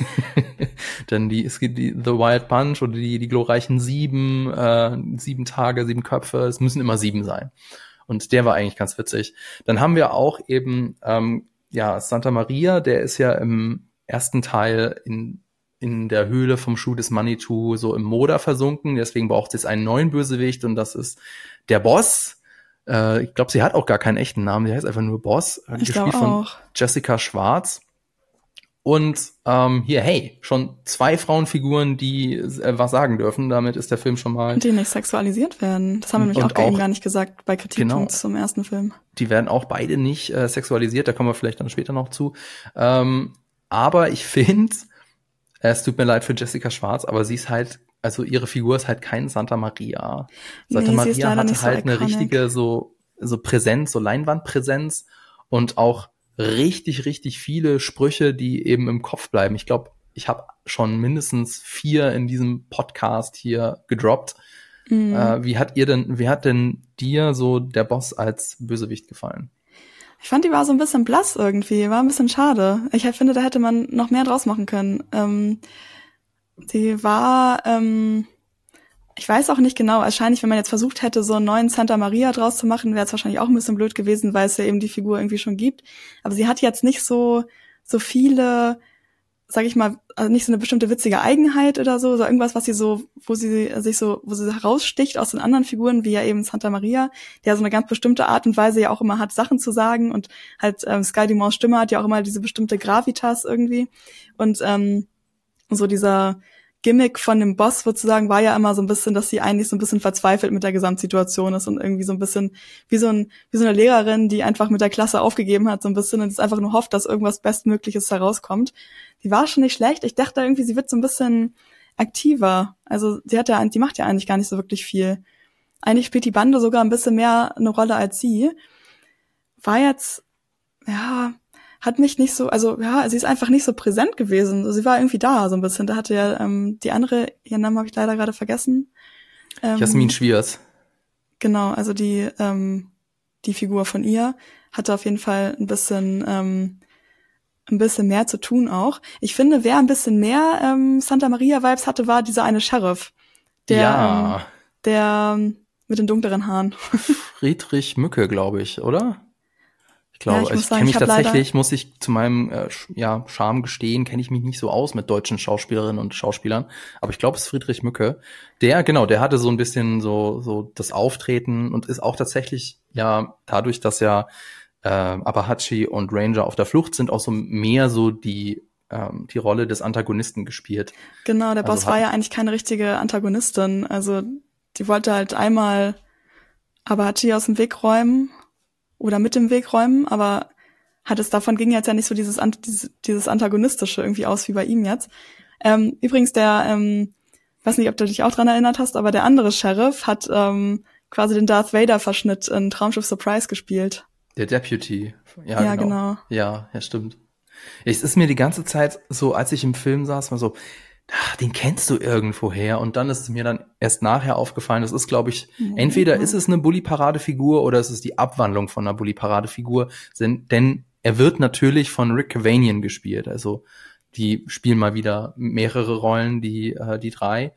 A: Denn es gibt die The Wild Bunch oder die glorreichen 7, 7 Tage, 7 Köpfe, es müssen immer 7 sein. Und der war eigentlich ganz witzig. Dann haben wir auch eben, Santa Maria, der ist ja im ersten Teil in der Höhle vom Schuh des Manitou so im Moder versunken, deswegen braucht es jetzt einen neuen Bösewicht und das ist der Boss. Ich glaube, sie hat auch gar keinen echten Namen, sie heißt einfach nur Boss, gespielt von Jessica Schwarz. Und schon 2 Frauenfiguren, die was sagen dürfen. Damit ist der Film schon mal...
B: Und die nicht sexualisiert werden. Das haben wir nämlich auch eben gar nicht gesagt bei Kritikpunkt zum ersten Film.
A: Die werden auch beide nicht sexualisiert, da kommen wir vielleicht dann später noch zu. Aber ich finde, es tut mir leid für Jessica Schwarz, aber sie ist halt, also ihre Figur ist halt kein Santa Maria. Santa Maria hatte halt eine richtige so Präsenz, so Leinwandpräsenz und auch richtig, richtig viele Sprüche, die eben im Kopf bleiben. Ich glaube, ich habe schon mindestens 4 in diesem Podcast hier gedroppt. Wie hat denn dir so der Boss als Bösewicht gefallen?
B: Ich fand, die war so ein bisschen blass irgendwie, war ein bisschen schade. Ich finde, da hätte man noch mehr draus machen können. Sie war, ich weiß auch nicht genau, wahrscheinlich, wenn man jetzt versucht hätte, so einen neuen Santa Maria draus zu machen, wäre es wahrscheinlich auch ein bisschen blöd gewesen, weil es ja eben die Figur irgendwie schon gibt. Aber sie hat jetzt nicht so viele, sag ich mal, also nicht so eine bestimmte witzige Eigenheit oder so irgendwas, was wo sie heraussticht aus den anderen Figuren, wie ja eben Santa Maria, der so eine ganz bestimmte Art und Weise ja auch immer hat, Sachen zu sagen und halt Sky Dumons Stimme hat ja auch immer diese bestimmte Gravitas irgendwie und so dieser Gimmick von dem Boss sozusagen war ja immer so ein bisschen, dass sie eigentlich so ein bisschen verzweifelt mit der Gesamtsituation ist und irgendwie so ein bisschen wie so eine Lehrerin, die einfach mit der Klasse aufgegeben hat so ein bisschen und jetzt einfach nur hofft, dass irgendwas Bestmögliches herauskommt. Die war schon nicht schlecht. Ich dachte irgendwie, sie wird so ein bisschen aktiver. Also die macht ja eigentlich gar nicht so wirklich viel. Eigentlich spielt die Bande sogar ein bisschen mehr eine Rolle als sie. War jetzt, hat mich nicht so, sie ist einfach nicht so präsent gewesen. Sie war irgendwie da so ein bisschen. Da hatte ja die andere, ihren Namen habe ich leider gerade vergessen.
A: Jasmin Schwiers.
B: Genau, also die die Figur von ihr hatte auf jeden Fall ein bisschen mehr zu tun auch. Ich finde, wer ein bisschen mehr Santa Maria-Vibes hatte, war dieser eine Sheriff. Der mit den dunkleren Haaren.
A: Friedrich Mücke, glaube ich, oder? Ich glaube,
B: Ja,
A: ich kenne mich tatsächlich, muss ich zu meinem Scham gestehen, kenne ich mich nicht so aus mit deutschen Schauspielerinnen und Schauspielern. Aber ich glaube, es ist Friedrich Mücke. Der hatte so ein bisschen so das Auftreten und ist auch tatsächlich, ja, dadurch, dass ja Apache und Ranger auf der Flucht sind, auch so mehr so die Rolle des Antagonisten gespielt.
B: Genau, der Boss war ja eigentlich keine richtige Antagonistin. Also die wollte halt einmal Apache aus dem Weg räumen oder mit dem Weg räumen, aber davon ging jetzt ja nicht so dieses Antagonistische irgendwie aus wie bei ihm jetzt. Übrigens weiß nicht, ob du dich auch dran erinnert hast, aber der andere Sheriff hat quasi den Darth Vader-Verschnitt in Traumschiff Surprise gespielt.
A: Der Deputy.
B: Ja, genau.
A: Ja, stimmt. Es ist mir die ganze Zeit so, als ich im Film saß, mal so, den kennst du irgendwoher. Und dann ist es mir dann erst nachher aufgefallen, das ist, glaube ich, entweder ist es eine Bully-Parade-Figur oder es ist die Abwandlung von einer Bully-Parade-Figur. Denn er wird natürlich von Rick Cavanian gespielt. Also die spielen mal wieder mehrere Rollen, die drei.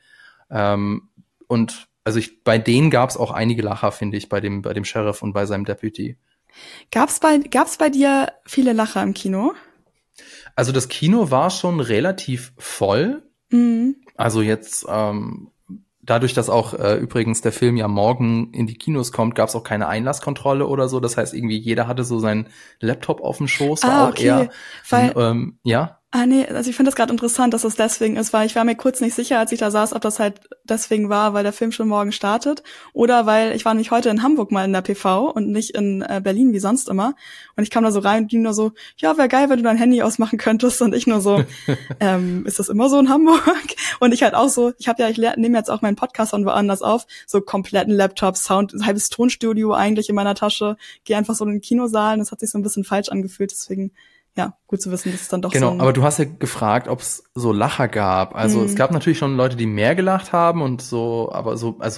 A: Und also bei denen gab es auch einige Lacher, finde ich, bei dem Sheriff und bei seinem Deputy.
B: Gab's bei dir viele Lacher im Kino?
A: Also das Kino war schon relativ voll.
B: Mhm.
A: Also jetzt dadurch, dass auch übrigens der Film ja morgen in die Kinos kommt, gab es auch keine Einlasskontrolle oder so. Das heißt, irgendwie jeder hatte so seinen Laptop auf dem Schoß. War auch
B: okay.
A: eher, ja.
B: Nee, also ich finde das gerade interessant, dass das deswegen ist, weil ich war mir kurz nicht sicher, als ich da saß, ob das halt deswegen war, weil der Film schon morgen startet oder weil ich war nämlich heute in Hamburg mal in der PV und nicht in Berlin wie sonst immer und ich kam da so rein und die nur so, ja, wäre geil, wenn du dein Handy ausmachen könntest und ich nur so, ist das immer so in Hamburg? Und ich halt auch so, ich nehme jetzt auch meinen Podcast von woanders auf, so kompletten Laptop, Sound, ein halbes Tonstudio eigentlich in meiner Tasche, gehe einfach so in den Kinosaal und das hat sich so ein bisschen falsch angefühlt, deswegen ja, gut zu wissen, dass es dann doch
A: genau,
B: so
A: aber du hast ja gefragt, ob es so Lacher gab. Also es gab natürlich schon Leute, die mehr gelacht haben und so, aber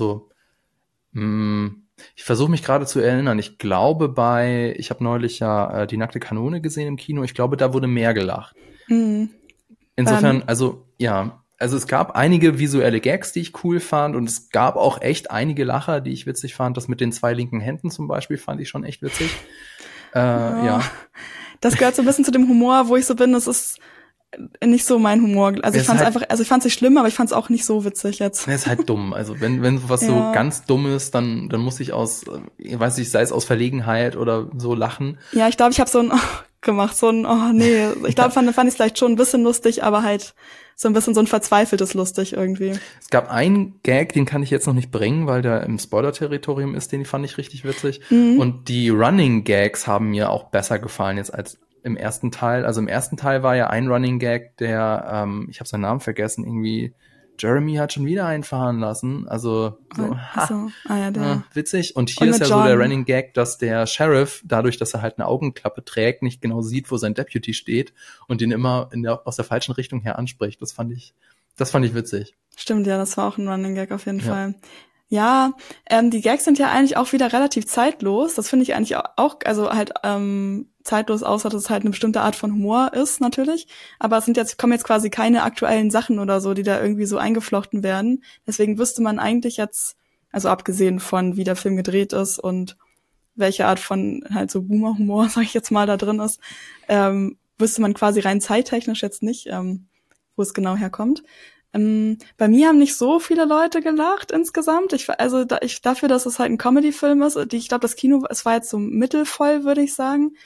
A: ich versuche mich gerade zu erinnern. Ich glaube ich habe neulich ja die nackte Kanone gesehen im Kino. Ich glaube, da wurde mehr gelacht. Insofern, also es gab einige visuelle Gags, die ich cool fand und es gab auch echt einige Lacher, die ich witzig fand. Das mit den 2 linken Händen zum Beispiel fand ich schon echt witzig. Ja.
B: Das gehört so ein bisschen zu dem Humor, wo ich so bin, das ist nicht so mein Humor. Also ich fand's halt, ich fand's nicht schlimm, aber ich fand's auch nicht so witzig jetzt.
A: Es ist halt dumm. Also wenn was so ganz dumm ist, dann muss ich sei es aus Verlegenheit oder so lachen.
B: Ja, ich glaube, ich habe so ein gemacht, so ein, oh nee. Ich glaube, fand ich es vielleicht schon ein bisschen lustig, aber halt so ein bisschen so ein verzweifeltes lustig irgendwie.
A: Es gab einen Gag, den kann ich jetzt noch nicht bringen, weil der im Spoiler-Territorium ist, den fand ich richtig witzig. Und die Running Gags haben mir auch besser gefallen jetzt als im ersten Teil. Also im ersten Teil war ja ein Running Gag, der, ich habe seinen Namen vergessen, irgendwie Jeremy hat schon wieder einfahren lassen. Also so, witzig. Und hier ist ja John. So der Running Gag, dass der Sheriff, dadurch, dass er halt eine Augenklappe trägt, nicht genau sieht, wo sein Deputy steht und ihn immer aus der falschen Richtung her anspricht. Das fand ich witzig.
B: Stimmt, ja, das war auch ein Running Gag auf jeden Fall. Ja, die Gags sind ja eigentlich auch wieder relativ zeitlos. Das finde ich eigentlich auch, also halt zeitlos, außer dass es halt eine bestimmte Art von Humor ist, natürlich. Aber kommen jetzt quasi keine aktuellen Sachen oder so, die da irgendwie so eingeflochten werden. Deswegen wüsste man eigentlich jetzt, also abgesehen von wie der Film gedreht ist und welche Art von halt so Boomer-Humor, sag ich jetzt mal, da drin ist, wüsste man quasi rein zeittechnisch jetzt nicht, wo es genau herkommt. Bei mir haben nicht so viele Leute gelacht insgesamt. Dafür, dass es halt ein Comedy-Film ist, ich glaube, das Kino, es war jetzt so mittelvoll, würde ich sagen.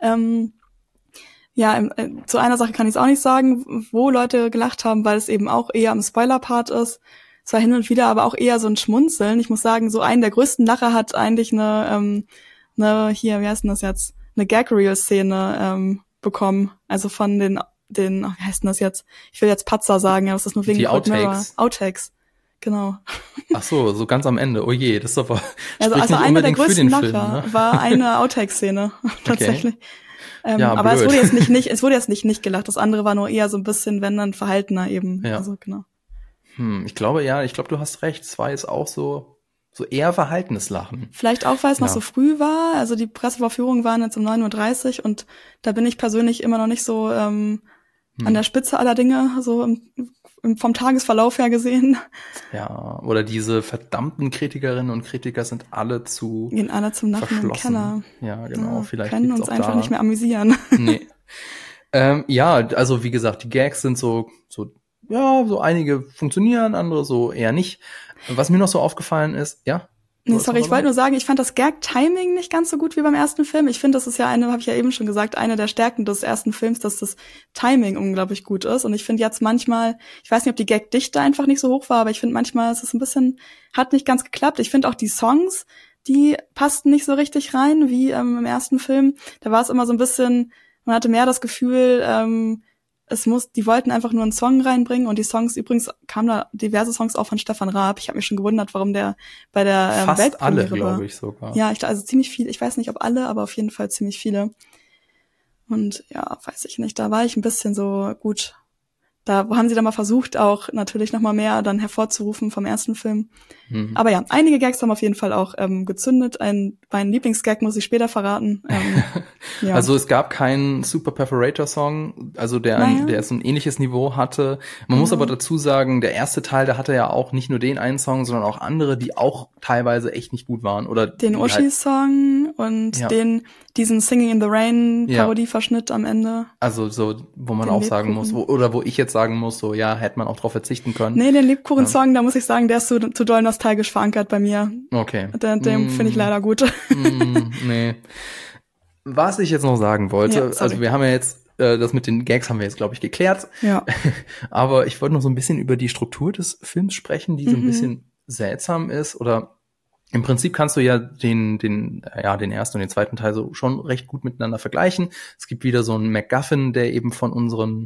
B: Zu einer Sache kann ich es auch nicht sagen, wo Leute gelacht haben, weil es eben auch eher am Spoiler-Part ist. Es war hin und wieder aber auch eher so ein Schmunzeln. Ich muss sagen, so einen der größten Lacher hat eigentlich eine wie heißt denn das jetzt? Eine Gag-Reel-Szene bekommen. Also von den wie heißt denn das jetzt? Ich will jetzt Patzer sagen, aber das ist nur wegen
A: die Outtakes.
B: Outtakes. Genau.
A: Ach so ganz am Ende. Oh je, das ist aber
B: also eine der größten Lacher war eine Outtake-Szene tatsächlich. Okay. Aber es wurde jetzt nicht gelacht. Das andere war nur eher so ein bisschen, wenn dann verhaltener eben. Ja. Also genau.
A: Ich glaube, du hast recht. Es war jetzt auch so so eher verhaltenes Lachen.
B: Vielleicht auch, weil es noch so früh war. Also die Pressevorführungen waren jetzt um 9:30 Uhr und da bin ich persönlich immer noch nicht so an der Spitze aller Dinge, so vom Tagesverlauf her gesehen.
A: Ja, oder diese verdammten Kritikerinnen und Kritiker gehen alle zum Lachen
B: im Keller.
A: Ja, genau.
B: Ja,
A: vielleicht
B: können uns einfach nicht mehr amüsieren.
A: Nee. Ja, also wie gesagt, die Gags sind so einige funktionieren, andere so eher nicht. Was mir noch so aufgefallen ist, ja?
B: Nee, sorry, ich wollte nur sagen, ich fand das Gag-Timing nicht ganz so gut wie beim ersten Film. Ich finde, das ist ja habe ich ja eben schon gesagt, eine der Stärken des ersten Films, dass das Timing unglaublich gut ist. Und ich finde jetzt manchmal, ich weiß nicht, ob die Gag-Dichte einfach nicht so hoch war, aber ich finde manchmal ist es hat nicht ganz geklappt. Ich finde auch die Songs, die passten nicht so richtig rein wie im ersten Film. Da war es immer so ein bisschen, man hatte mehr das Gefühl, die wollten einfach nur einen Song reinbringen und die Songs, übrigens kamen da diverse Songs auch von Stefan Raab. Ich habe mich schon gewundert, warum der bei der
A: fast alle, glaube ich sogar.
B: Ja, also ziemlich viel. Ich weiß nicht, ob alle, aber auf jeden Fall ziemlich viele. Und ja, weiß ich nicht, da war ich ein bisschen so, gut, da haben sie dann mal versucht, auch natürlich noch mal mehr dann hervorzurufen vom ersten Film. Mhm. Aber ja, einige Gags haben auf jeden Fall auch gezündet. Mein Lieblingsgag muss ich später verraten.
A: Ja. Also es gab keinen Super Perforator-Song, also der so ein ähnliches Niveau hatte. Man muss aber dazu sagen, der erste Teil, der hatte ja auch nicht nur den einen Song, sondern auch andere, die auch teilweise echt nicht gut waren. Oder
B: den Uschi-Song und diesen Singing in the Rain Parodie-Verschnitt am Ende.
A: Also so, wo man auch sagen muss, wo ich jetzt sagen muss, so ja, hätte man auch drauf verzichten können.
B: Nee, den Lebkuchen-Song, da muss ich sagen, der ist zu doll nostalgisch verankert bei mir.
A: Okay.
B: Den finde ich leider gut.
A: Nee. Was ich jetzt noch sagen wollte, also wir haben ja jetzt, das mit den Gags haben wir jetzt, glaube ich, geklärt.
B: Ja.
A: Aber ich wollte noch so ein bisschen über die Struktur des Films sprechen, die so ein bisschen seltsam ist. Oder im Prinzip kannst du ja den ersten und den zweiten Teil so schon recht gut miteinander vergleichen. Es gibt wieder so einen MacGuffin, der eben von unseren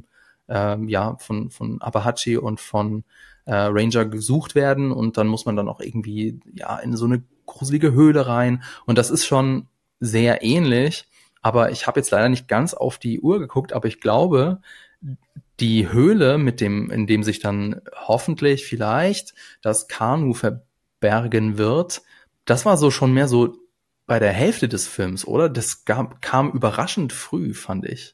A: von Apache und von Ranger gesucht werden und dann muss man dann auch irgendwie in so eine gruselige Höhle rein und das ist schon sehr ähnlich, aber ich habe jetzt leider nicht ganz auf die Uhr geguckt, aber ich glaube, die Höhle in dem sich dann hoffentlich vielleicht das Kanu verbergen wird, das war so schon mehr so bei der Hälfte des Films, oder? Das kam überraschend früh, fand ich.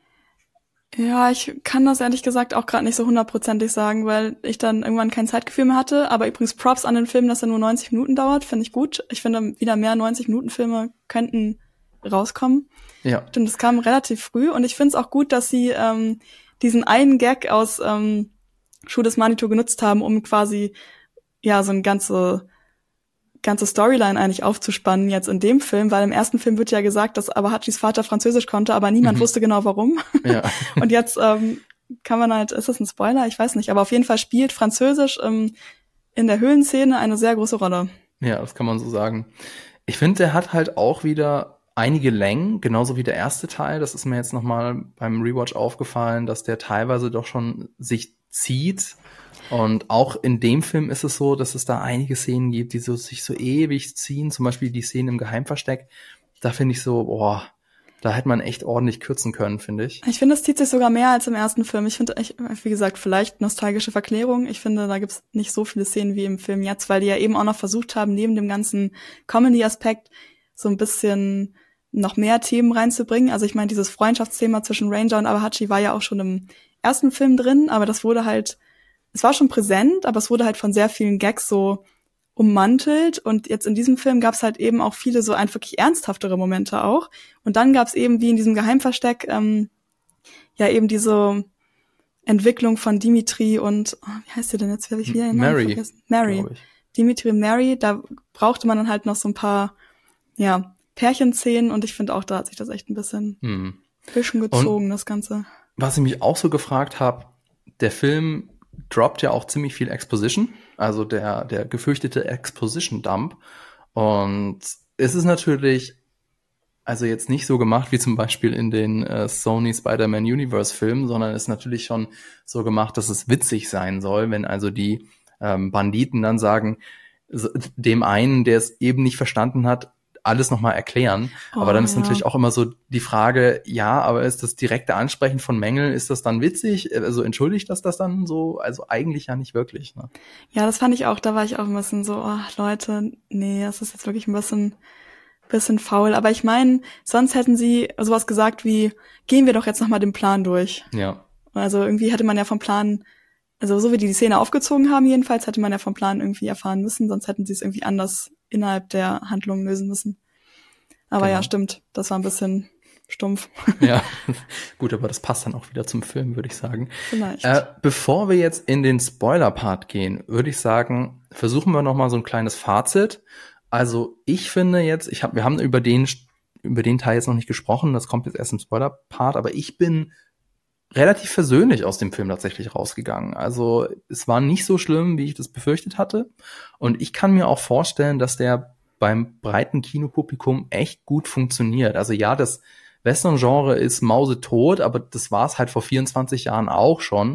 B: Ja, ich kann das ehrlich gesagt auch gerade nicht so 100% sagen, weil ich dann irgendwann kein Zeitgefühl mehr hatte. Aber übrigens Props an den Film, dass er nur 90 Minuten dauert, finde ich gut. Ich finde, wieder mehr 90-Minuten-Filme könnten rauskommen.
A: Ja.
B: Stimmt, das kam relativ früh. Und ich finde es auch gut, dass sie diesen einen Gag aus Schuh des Manitou genutzt haben, um quasi so eine ganze Storyline eigentlich aufzuspannen jetzt in dem Film, weil im ersten Film wird ja gesagt, dass Abahachis Vater Französisch konnte, aber niemand wusste genau warum.
A: Ja.
B: Und jetzt kann man halt, ist das ein Spoiler? Ich weiß nicht, aber auf jeden Fall spielt Französisch in der Höhlenszene eine sehr große Rolle.
A: Ja, das kann man so sagen. Ich finde, der hat halt auch wieder einige Längen, genauso wie der erste Teil. Das ist mir jetzt nochmal beim Rewatch aufgefallen, dass der teilweise doch schon sich zieht. Und auch in dem Film ist es so, dass es da einige Szenen gibt, die sich so ewig ziehen. Zum Beispiel die Szene im Geheimversteck. Da finde ich so, da hätte man echt ordentlich kürzen können, finde ich.
B: Ich finde, es zieht sich sogar mehr als im ersten Film. Ich finde, wie gesagt, vielleicht nostalgische Verklärung. Ich finde, da gibt's nicht so viele Szenen wie im Film jetzt, weil die ja eben auch noch versucht haben, neben dem ganzen Comedy-Aspekt so ein bisschen noch mehr Themen reinzubringen. Also ich meine, dieses Freundschaftsthema zwischen Ranger und Abahachi war ja auch schon im ersten Film drin, aber das wurde halt, es war schon präsent, aber es wurde halt von sehr vielen Gags so ummantelt und jetzt in diesem Film gab's halt eben auch viele so wirklich ernsthaftere Momente auch und dann gab's eben wie in diesem Geheimversteck eben diese Entwicklung von Dimitri und wie heißt sie denn jetzt? Habe ich wieder den Namen vergessen? Mary. Dimitri und Mary, da brauchte man dann halt noch so ein paar Pärchenszenen und ich finde auch, da hat sich das echt ein bisschen gezogen, das Ganze.
A: Was ich mich auch so gefragt habe, der Film droppt ja auch ziemlich viel Exposition, also der gefürchtete Exposition-Dump. Und es ist natürlich also jetzt nicht so gemacht wie zum Beispiel in den Sony Spider-Man Universe-Filmen, sondern ist natürlich schon so gemacht, dass es witzig sein soll, wenn also die Banditen dann sagen, dem einen, der es eben nicht verstanden hat, alles nochmal erklären. Aber dann ist natürlich auch immer so die Frage, ja, aber ist das direkte Ansprechen von Mängeln, ist das dann witzig? Also entschuldigt das dann so? Also eigentlich ja nicht wirklich, ne?
B: Ja, das fand ich auch, da war ich auch ein bisschen so, Leute, nee, das ist jetzt wirklich ein bisschen faul. Aber ich meine, sonst hätten sie sowas gesagt wie, gehen wir doch jetzt nochmal den Plan durch.
A: Ja.
B: Also irgendwie hätte man ja vom Plan, also so wie die Szene aufgezogen haben jedenfalls, hätte man ja vom Plan irgendwie erfahren müssen, sonst hätten sie es irgendwie anders innerhalb der Handlung lösen müssen. Aber ja, stimmt, das war ein bisschen stumpf.
A: Ja, gut, aber das passt dann auch wieder zum Film, würde ich sagen.
B: Vielleicht.
A: Bevor wir jetzt in den Spoiler-Part gehen, würde ich sagen, versuchen wir nochmal so ein kleines Fazit. Also ich finde jetzt, wir haben über den Teil jetzt noch nicht gesprochen, das kommt jetzt erst im Spoiler-Part, aber ich bin relativ versöhnlich aus dem Film tatsächlich rausgegangen. Also es war nicht so schlimm, wie ich das befürchtet hatte. Und ich kann mir auch vorstellen, dass der beim breiten Kinopublikum echt gut funktioniert. Also ja, das Western-Genre ist mausetot, aber das war es halt vor 24 Jahren auch schon.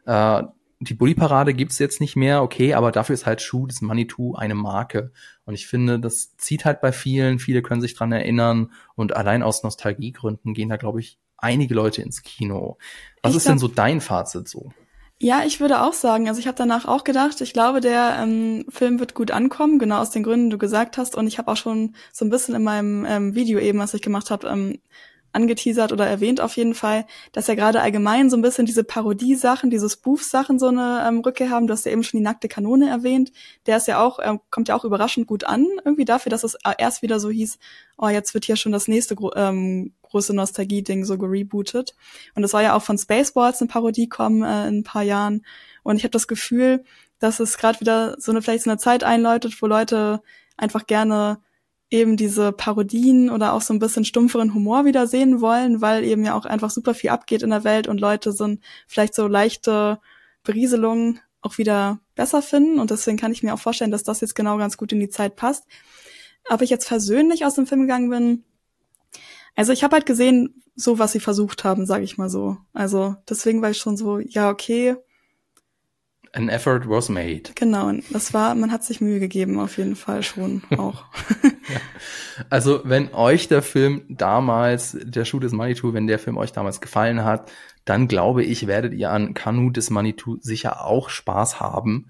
A: Die Bully-Parade gibt's jetzt nicht mehr, okay, aber dafür ist halt Shoot is Money Too eine Marke. Und ich finde, das zieht halt bei vielen. Viele können sich dran erinnern. Und allein aus Nostalgiegründen gehen da, glaube ich, einige Leute ins Kino. Was ist denn so dein Fazit so?
B: Ja, ich würde auch sagen, also ich habe danach auch gedacht, ich glaube, der Film wird gut ankommen, genau aus den Gründen, die du gesagt hast. Und ich habe auch schon so ein bisschen in meinem Video eben, was ich gemacht habe, angeteasert oder erwähnt auf jeden Fall, dass ja gerade allgemein so ein bisschen diese Parodie-Sachen, diese Spoof-Sachen so eine Rückkehr haben. Du hast ja eben schon die nackte Kanone erwähnt. Der ist ja auch, kommt ja auch überraschend gut an, irgendwie dafür, dass es erst wieder so hieß, jetzt wird hier schon das nächste große Nostalgie-Ding so gerebootet. Und es soll ja auch von Spaceballs eine Parodie kommen in ein paar Jahren. Und ich habe das Gefühl, dass es gerade wieder vielleicht so eine Zeit einläutet, wo Leute einfach gerne eben diese Parodien oder auch so ein bisschen stumpferen Humor wieder sehen wollen, weil eben ja auch einfach super viel abgeht in der Welt und Leute vielleicht so leichte Berieselungen auch wieder besser finden. Und deswegen kann ich mir auch vorstellen, dass das jetzt genau ganz gut in die Zeit passt. Ob ich jetzt persönlich aus dem Film gegangen bin, also ich habe halt gesehen, so was sie versucht haben, sage ich mal so. Also deswegen war ich schon so, ja, okay.
A: An effort was made.
B: Genau, man hat sich Mühe gegeben, auf jeden Fall schon auch.
A: Ja. Also wenn euch der Film damals, der Shoot is Money Too, wenn der Film euch damals gefallen hat, dann glaube ich, werdet ihr an Canut is Money Too sicher auch Spaß haben.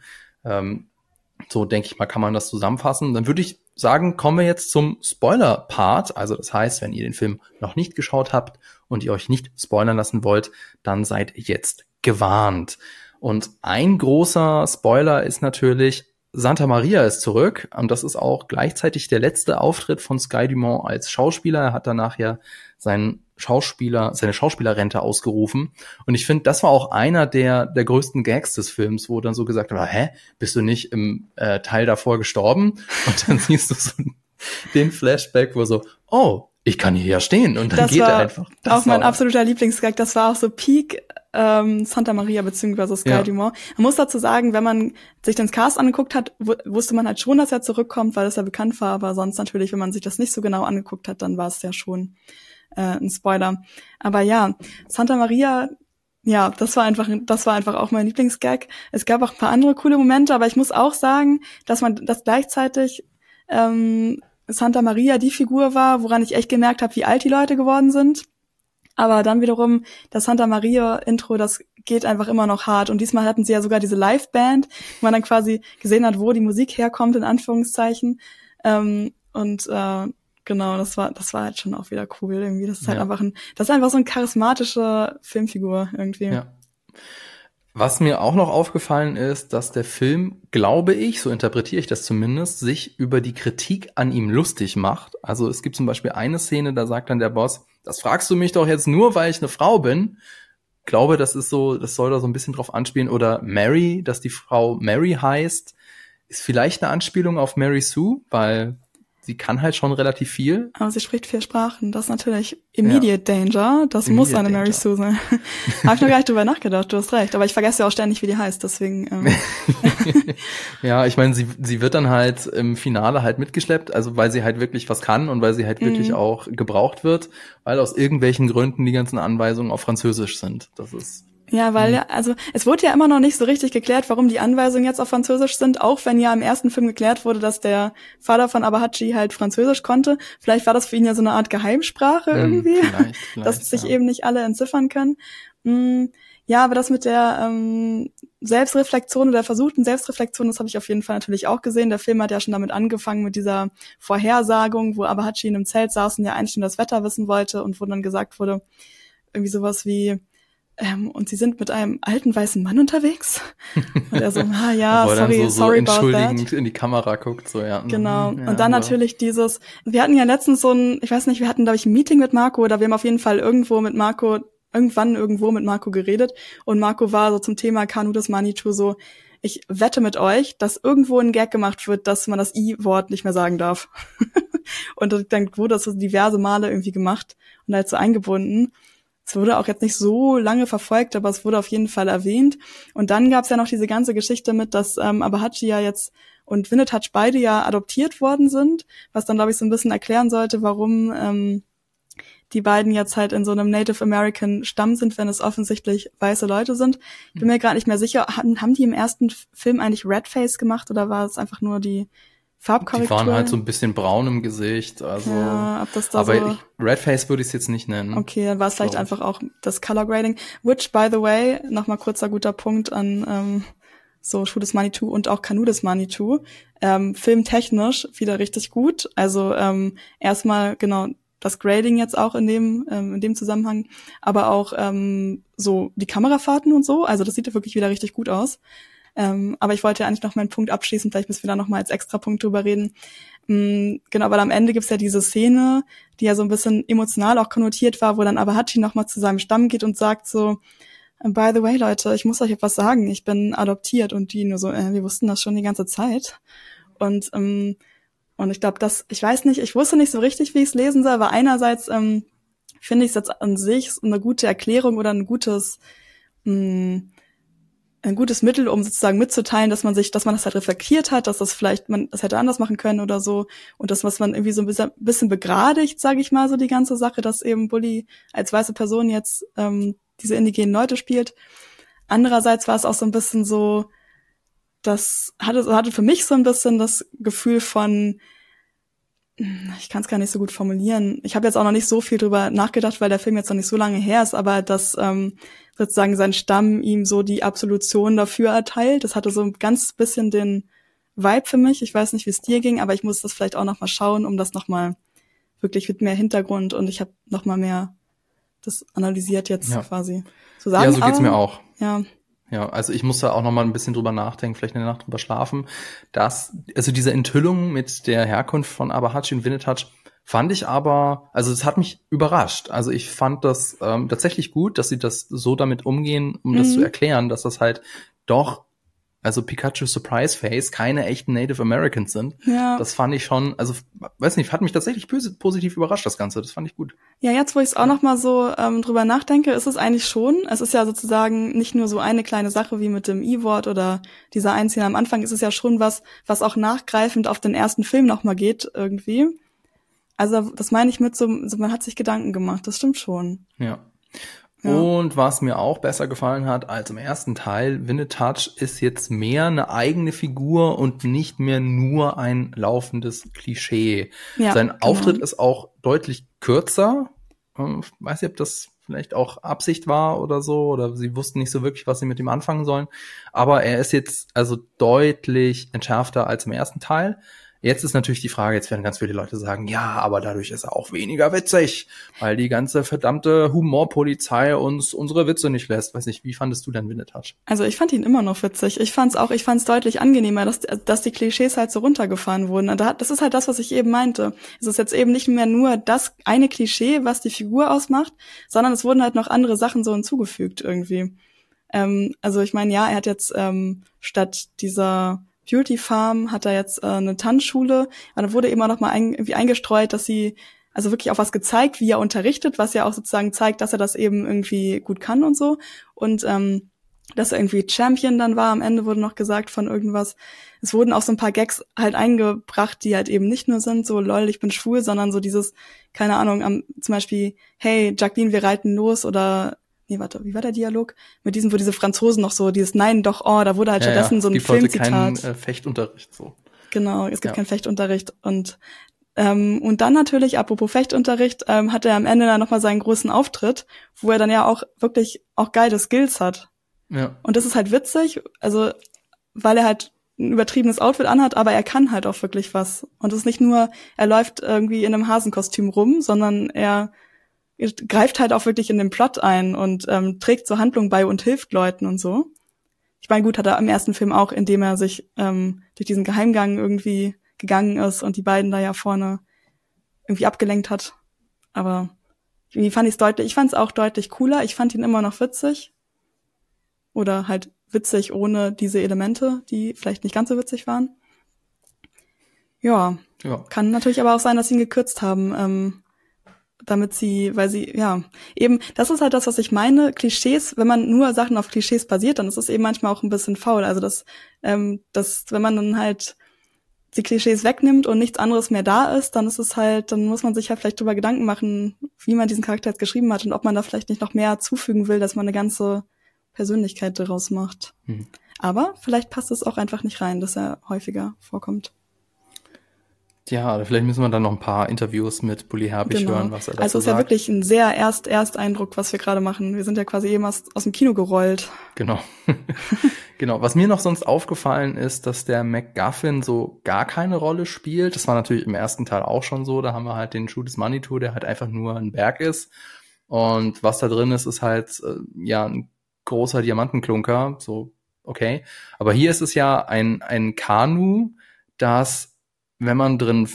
A: So denke ich mal, kann man das zusammenfassen. Dann würde ich sagen, kommen wir jetzt zum Spoiler-Part. Also das heißt, wenn ihr den Film noch nicht geschaut habt und ihr euch nicht spoilern lassen wollt, dann seid jetzt gewarnt. Und ein großer Spoiler ist natürlich, Santa Maria ist zurück und das ist auch gleichzeitig der letzte Auftritt von Sky Dumont als Schauspieler. Er hat danach ja seine Schauspielerrente ausgerufen. Und ich finde, das war auch einer der größten Gags des Films, wo dann so gesagt wird, bist du nicht im Teil davor gestorben? Und dann siehst du so den Flashback, wo so, ich kann hier ja stehen. Und dann
B: das
A: geht
B: war
A: er einfach. Das
B: auch mein absoluter Lieblingsgag. Das war auch so Peak Santa Maria beziehungsweise Sky Dumont. Man muss dazu sagen, wenn man sich den Cast angeguckt hat, wusste man halt schon, dass er zurückkommt, weil es ja bekannt war. Aber sonst natürlich, wenn man sich das nicht so genau angeguckt hat, dann war es ja schon ein Spoiler. Aber ja, Santa Maria, ja, das war einfach auch mein Lieblingsgag. Es gab auch ein paar andere coole Momente, aber ich muss auch sagen, dass gleichzeitig Santa Maria die Figur war, woran ich echt gemerkt habe, wie alt die Leute geworden sind. Aber dann wiederum, das Santa Maria-Intro, das geht einfach immer noch hart. Und diesmal hatten sie ja sogar diese Live-Band, wo man dann quasi gesehen hat, wo die Musik herkommt, in Anführungszeichen. Genau, das war halt schon auch wieder cool irgendwie. Das ist halt einfach so eine charismatische Filmfigur irgendwie.
A: Ja. Was mir auch noch aufgefallen ist, dass der Film, glaube ich, so interpretiere ich das zumindest, sich über die Kritik an ihm lustig macht. Also es gibt zum Beispiel eine Szene, da sagt dann der Boss, das fragst du mich doch jetzt nur, weil ich eine Frau bin. Ich glaube, das soll da so ein bisschen drauf anspielen. Oder Mary, dass die Frau Mary heißt, ist vielleicht eine Anspielung auf Mary Sue, weil sie kann halt schon relativ viel.
B: Aber sie spricht 4 Sprachen. Das ist natürlich Immediate Danger. Das muss eine Mary Sue sein. Habe ich noch gar nicht drüber nachgedacht, du hast recht. Aber ich vergesse ja auch ständig, wie die heißt, deswegen.
A: Ja, ich meine, sie wird dann halt im Finale halt mitgeschleppt, also weil sie halt wirklich was kann und weil sie halt wirklich auch gebraucht wird, weil aus irgendwelchen Gründen die ganzen Anweisungen auf Französisch sind. Das ist
B: Ja, weil also es wurde ja immer noch nicht so richtig geklärt, warum die Anweisungen jetzt auf Französisch sind, auch wenn ja im ersten Film geklärt wurde, dass der Vater von Abahachi halt Französisch konnte. Vielleicht war das für ihn ja so eine Art Geheimsprache irgendwie,
A: vielleicht,
B: dass sich eben nicht alle entziffern können. Ja, aber das mit der Selbstreflexion oder versuchten Selbstreflexion, das habe ich auf jeden Fall natürlich auch gesehen. Der Film hat ja schon damit angefangen mit dieser Vorhersagung, wo Abahachi in einem Zelt saß und ja eigentlich nur das Wetter wissen wollte und wo dann gesagt wurde, irgendwie sowas wie und sie sind mit einem alten weißen Mann unterwegs. Und er so, sorry about
A: entschuldigend
B: that.
A: In die Kamera guckt, so, ja.
B: Genau. Ja, und dann natürlich dieses, wir hatten ja letztens wir hatten, glaube ich, ein Meeting mit Marco, oder wir haben auf jeden Fall irgendwo mit Marco geredet. Und Marco war so zum Thema Kanu des Manitou so, ich wette mit euch, dass irgendwo ein Gag gemacht wird, dass man das I-Wort nicht mehr sagen darf. Und dann wurde das so diverse Male irgendwie gemacht und halt so eingebunden. Es wurde auch jetzt nicht so lange verfolgt, aber es wurde auf jeden Fall erwähnt. Und dann gab es ja noch diese ganze Geschichte mit, dass Abahachi ja jetzt und Winnetouch beide ja adoptiert worden sind, was dann, glaube ich, so ein bisschen erklären sollte, warum die beiden jetzt halt in so einem Native American Stamm sind, wenn es offensichtlich weiße Leute sind. Ich bin mir gerade nicht mehr sicher, haben die im ersten Film eigentlich Redface gemacht oder war es einfach nur die Farbkorrektur?
A: Die waren halt so ein bisschen braun im Gesicht, also.
B: Ja, ob das da
A: aber
B: so
A: Redface würde ich es jetzt nicht nennen.
B: Okay, dann war es vielleicht einfach auch das Color Grading. Which, by the way, nochmal kurzer guter Punkt an so Schuh des Manitou und auch Kanu des Manitou. Filmtechnisch wieder richtig gut. Also erstmal genau das Grading jetzt auch in dem Zusammenhang, aber auch so die Kamerafahrten und so. Also das sieht ja wirklich wieder richtig gut aus. Aber ich wollte ja eigentlich noch meinen Punkt abschließen, vielleicht müssen wir da noch mal als Extrapunkt drüber reden. Genau, weil am Ende gibt's ja diese Szene, die ja so ein bisschen emotional auch konnotiert war, wo dann Abahachi noch mal zu seinem Stamm geht und sagt so, by the way, Leute, ich muss euch etwas sagen, ich bin adoptiert. Und die nur so, wir wussten das schon die ganze Zeit. Und ich glaube, ich weiß nicht, ich wusste nicht so richtig, wie ich es lesen soll, aber einerseits finde ich es jetzt an sich eine gute Erklärung oder ein gutes Mittel, um sozusagen mitzuteilen, dass man das halt reflektiert hat, dass das vielleicht man das hätte anders machen können oder so, und das, was man irgendwie so ein bisschen begradigt, sage ich mal, so die ganze Sache, dass eben Bully als weiße Person jetzt diese indigenen Leute spielt. Andererseits war es auch so ein bisschen so, das hatte für mich so ein bisschen das Gefühl von, ich kann es gar nicht so gut formulieren. Ich habe jetzt auch noch nicht so viel drüber nachgedacht, weil der Film jetzt noch nicht so lange her ist, aber dass sozusagen sein Stamm ihm so die Absolution dafür erteilt. Das hatte so ein ganz bisschen den Vibe für mich. Ich weiß nicht, wie es dir ging, aber ich muss das vielleicht auch noch mal schauen, um das noch mal wirklich mit mehr Hintergrund, und ich habe noch mal mehr das analysiert jetzt quasi zu sagen.
A: Ja, so geht's mir auch.
B: Ja,
A: also ich muss da auch noch mal ein bisschen drüber nachdenken, vielleicht eine Nacht drüber schlafen. Also diese Enthüllung mit der Herkunft von Abahachi und Winnetouch fand ich aber, also es hat mich überrascht. Also ich fand das tatsächlich gut, dass sie das so damit umgehen, um das zu erklären, dass das halt doch, also Pikachu Surprise Face, keine echten Native Americans sind.
B: Ja.
A: Das fand ich schon, also weiß nicht, hat mich tatsächlich positiv überrascht, das Ganze. Das fand ich gut.
B: Ja, jetzt, wo ich es auch noch mal so drüber nachdenke, ist es eigentlich schon. Es ist ja sozusagen nicht nur so eine kleine Sache wie mit dem I-Wort oder dieser Einzelne am Anfang. Es ist ja schon was auch nachgreifend auf den ersten Film noch mal geht irgendwie. Also das meine ich mit so man hat sich Gedanken gemacht. Das stimmt schon.
A: Ja. Und was mir auch besser gefallen hat als im ersten Teil, Winnetouch ist jetzt mehr eine eigene Figur und nicht mehr nur ein laufendes Klischee.
B: Ja,
A: Sein Auftritt ist auch deutlich kürzer. Weiß nicht, ob das vielleicht auch Absicht war oder so, oder sie wussten nicht so wirklich, was sie mit ihm anfangen sollen. Aber er ist jetzt also deutlich entschärfter als im ersten Teil. Jetzt ist natürlich die Frage, jetzt werden ganz viele Leute sagen, ja, aber dadurch ist er auch weniger witzig, weil die ganze verdammte Humorpolizei uns unsere Witze nicht lässt. Weiß nicht, wie fandest du denn Winnetouch?
B: Also ich fand ihn immer noch witzig. Ich fand's deutlich angenehmer, dass die Klischees halt so runtergefahren wurden. Das ist halt das, was ich eben meinte. Es ist jetzt eben nicht mehr nur das eine Klischee, was die Figur ausmacht, sondern es wurden halt noch andere Sachen so hinzugefügt irgendwie. Also ich meine, ja, er hat jetzt statt dieser Beauty Farm hat er jetzt eine Tanzschule, und dann wurde eben auch noch mal irgendwie eingestreut, dass sie also wirklich auch was gezeigt, wie er unterrichtet, was ja auch sozusagen zeigt, dass er das eben irgendwie gut kann und so, und dass er irgendwie Champion dann war. Am Ende wurde noch gesagt von irgendwas. Es wurden auch so ein paar Gags halt eingebracht, die halt eben nicht nur sind so lol, ich bin schwul, sondern so dieses, keine Ahnung, zum Beispiel hey Jacqueline, wir reiten los, oder wie war der Dialog? Mit diesem, wo diese Franzosen noch so, dieses Nein, doch, oh, da wurde halt stattdessen so ein Filmzitat.
A: Es gibt keinen Fechtunterricht, so.
B: Genau, es gibt keinen Fechtunterricht und dann natürlich, apropos Fechtunterricht, hat er am Ende dann nochmal seinen großen Auftritt, wo er dann ja auch wirklich auch geile Skills hat.
A: Ja.
B: Und das ist halt witzig, also weil er halt ein übertriebenes Outfit anhat, aber er kann halt auch wirklich was. Und es ist nicht nur, er läuft irgendwie in einem Hasenkostüm rum, sondern er greift halt auch wirklich in den Plot ein und trägt zur Handlung bei und hilft Leuten und so. Ich meine, gut, hat er im ersten Film auch, indem er sich durch diesen Geheimgang irgendwie gegangen ist und die beiden da ja vorne irgendwie abgelenkt hat. Aber irgendwie fand ich es deutlich, ich fand es auch deutlich cooler. Ich fand ihn immer noch witzig. Oder halt witzig ohne diese Elemente, die vielleicht nicht ganz so witzig waren. Ja. Kann natürlich aber auch sein, dass sie ihn gekürzt haben, weil sie, eben, das ist halt das, was ich meine, Klischees, wenn man nur Sachen auf Klischees basiert, dann ist es eben manchmal auch ein bisschen faul. Also wenn man dann halt die Klischees wegnimmt und nichts anderes mehr da ist, dann muss man sich halt vielleicht drüber Gedanken machen, wie man diesen Charakter jetzt geschrieben hat und ob man da vielleicht nicht noch mehr zufügen will, dass man eine ganze Persönlichkeit daraus macht. Aber vielleicht passt es auch einfach nicht rein, dass er häufiger vorkommt.
A: Ja, oder vielleicht müssen wir dann noch ein paar Interviews mit Bully Herbig hören, was er dazu sagt.
B: Also es ist ja wirklich ein sehr Ersteindruck, was wir gerade machen. Wir sind ja quasi eben aus dem Kino gerollt.
A: Genau. Genau. Was mir noch sonst aufgefallen ist, dass der MacGuffin so gar keine Rolle spielt. Das war natürlich im ersten Teil auch schon so. Da haben wir halt den Schuh des Manitou, der halt einfach nur ein Berg ist. Und was da drin ist, ist halt, ein großer Diamantenklunker. So, okay. Aber hier ist es ja ein Kanu, das, wenn man drin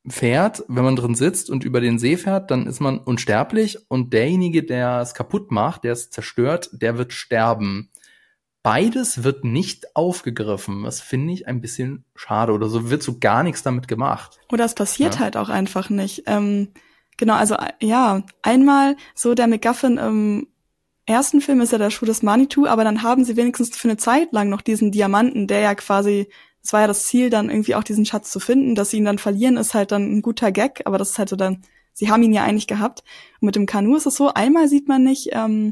A: sitzt und über den See fährt, dann ist man unsterblich und derjenige, der es kaputt macht, der es zerstört, der wird sterben. Beides wird nicht aufgegriffen. Das finde ich ein bisschen schade. Oder so wird so gar nichts damit gemacht.
B: Oder es passiert halt auch einfach nicht. Genau, also einmal so der MacGuffin im ersten Film ist ja der Schuh des Manitou, aber dann haben sie wenigstens für eine Zeit lang noch diesen Diamanten, der ja quasi, es war ja das Ziel, dann irgendwie auch diesen Schatz zu finden. Dass sie ihn dann verlieren, ist halt dann ein guter Gag, aber das ist halt so dann, sie haben ihn ja eigentlich gehabt. Und mit dem Kanu ist es so, einmal sieht man nicht,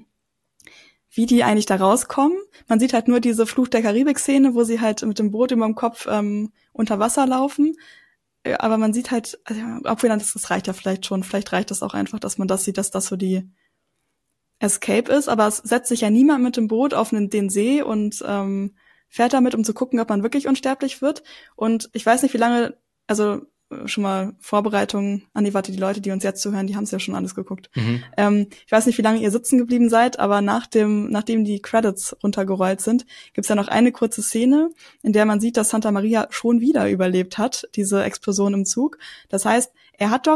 B: wie die eigentlich da rauskommen. Man sieht halt nur diese Fluch der Karibik-Szene, wo sie halt mit dem Boot über dem Kopf unter Wasser laufen. Aber man sieht halt, also, obwohl dann das reicht ja vielleicht schon. Vielleicht reicht es auch einfach, dass man das sieht, dass das so die Escape ist. Aber es setzt sich ja niemand mit dem Boot auf den See und fährt damit, um zu gucken, ob man wirklich unsterblich wird. Und ich weiß nicht, wie lange, also schon mal Vorbereitung, die Leute, die uns jetzt zuhören, die haben es ja schon alles geguckt. Ich weiß nicht, wie lange ihr sitzen geblieben seid, aber nachdem die Credits runtergerollt sind, gibt's ja noch eine kurze Szene, in der man sieht, dass Santa Maria schon wieder überlebt hat, diese Explosion im Zug. Das heißt, hat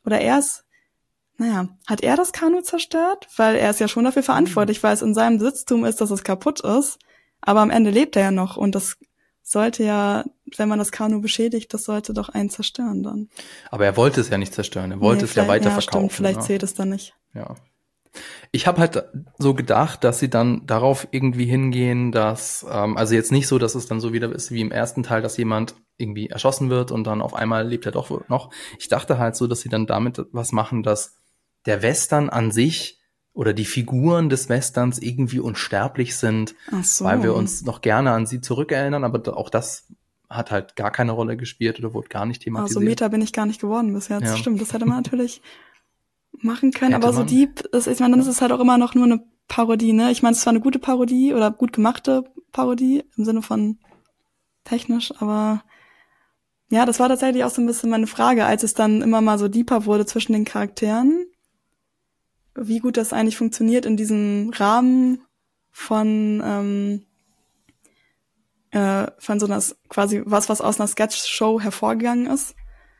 B: er das Kanu zerstört? Weil er ist ja schon dafür verantwortlich, weil es in seinem Besitztum ist, dass es kaputt ist. Aber am Ende lebt er ja noch und das sollte ja, wenn man das Kanu beschädigt, das sollte doch einen zerstören dann.
A: Aber er wollte es ja nicht zerstören, er wollte es ja weiterverkaufen.
B: Stimmt, vielleicht zählt es dann nicht.
A: Ja. Ich habe halt so gedacht, dass sie dann darauf irgendwie hingehen, dass, also jetzt nicht so, dass es dann so wieder ist wie im ersten Teil, dass jemand irgendwie erschossen wird und dann auf einmal lebt er doch noch. Ich dachte halt so, dass sie dann damit was machen, dass der Western an sich oder die Figuren des Westerns irgendwie unsterblich sind, weil wir uns noch gerne an sie zurückerinnern, aber auch das hat halt gar keine Rolle gespielt oder wurde gar nicht thematisiert.
B: Also Meta bin ich gar nicht geworden bis jetzt. Ja. Stimmt, das hätte man natürlich machen können, aber so ich meine, dann ist es halt auch immer noch nur eine Parodie, ne? Ich meine, es war eine gute Parodie oder gut gemachte Parodie im Sinne von technisch, aber ja, das war tatsächlich auch so ein bisschen meine Frage, als es dann immer mal so deeper wurde zwischen den Charakteren, wie gut das eigentlich funktioniert in diesem Rahmen von so einer quasi was aus einer Sketch-Show hervorgegangen ist.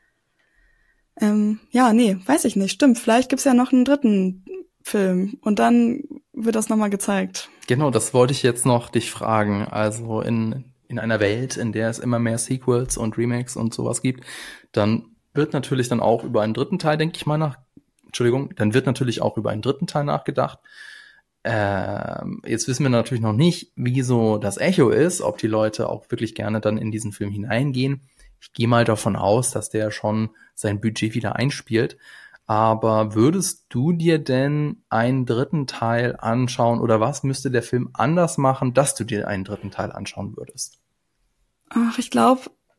B: Weiß ich nicht. Stimmt, vielleicht gibt's ja noch einen dritten Film und dann wird das nochmal gezeigt.
A: Genau, das wollte ich jetzt noch dich fragen. Also in einer Welt, in der es immer mehr Sequels und Remakes und sowas gibt, dann wird natürlich dann auch über einen dritten Teil, dann wird natürlich auch über einen dritten Teil nachgedacht. Jetzt wissen wir natürlich noch nicht, wie so das Echo ist, ob die Leute auch wirklich gerne dann in diesen Film hineingehen. Ich gehe mal davon aus, dass der schon sein Budget wieder einspielt. Aber würdest du dir denn einen dritten Teil anschauen oder was müsste der Film anders machen, dass du dir einen dritten Teil anschauen würdest?
B: Ach, ich glaube,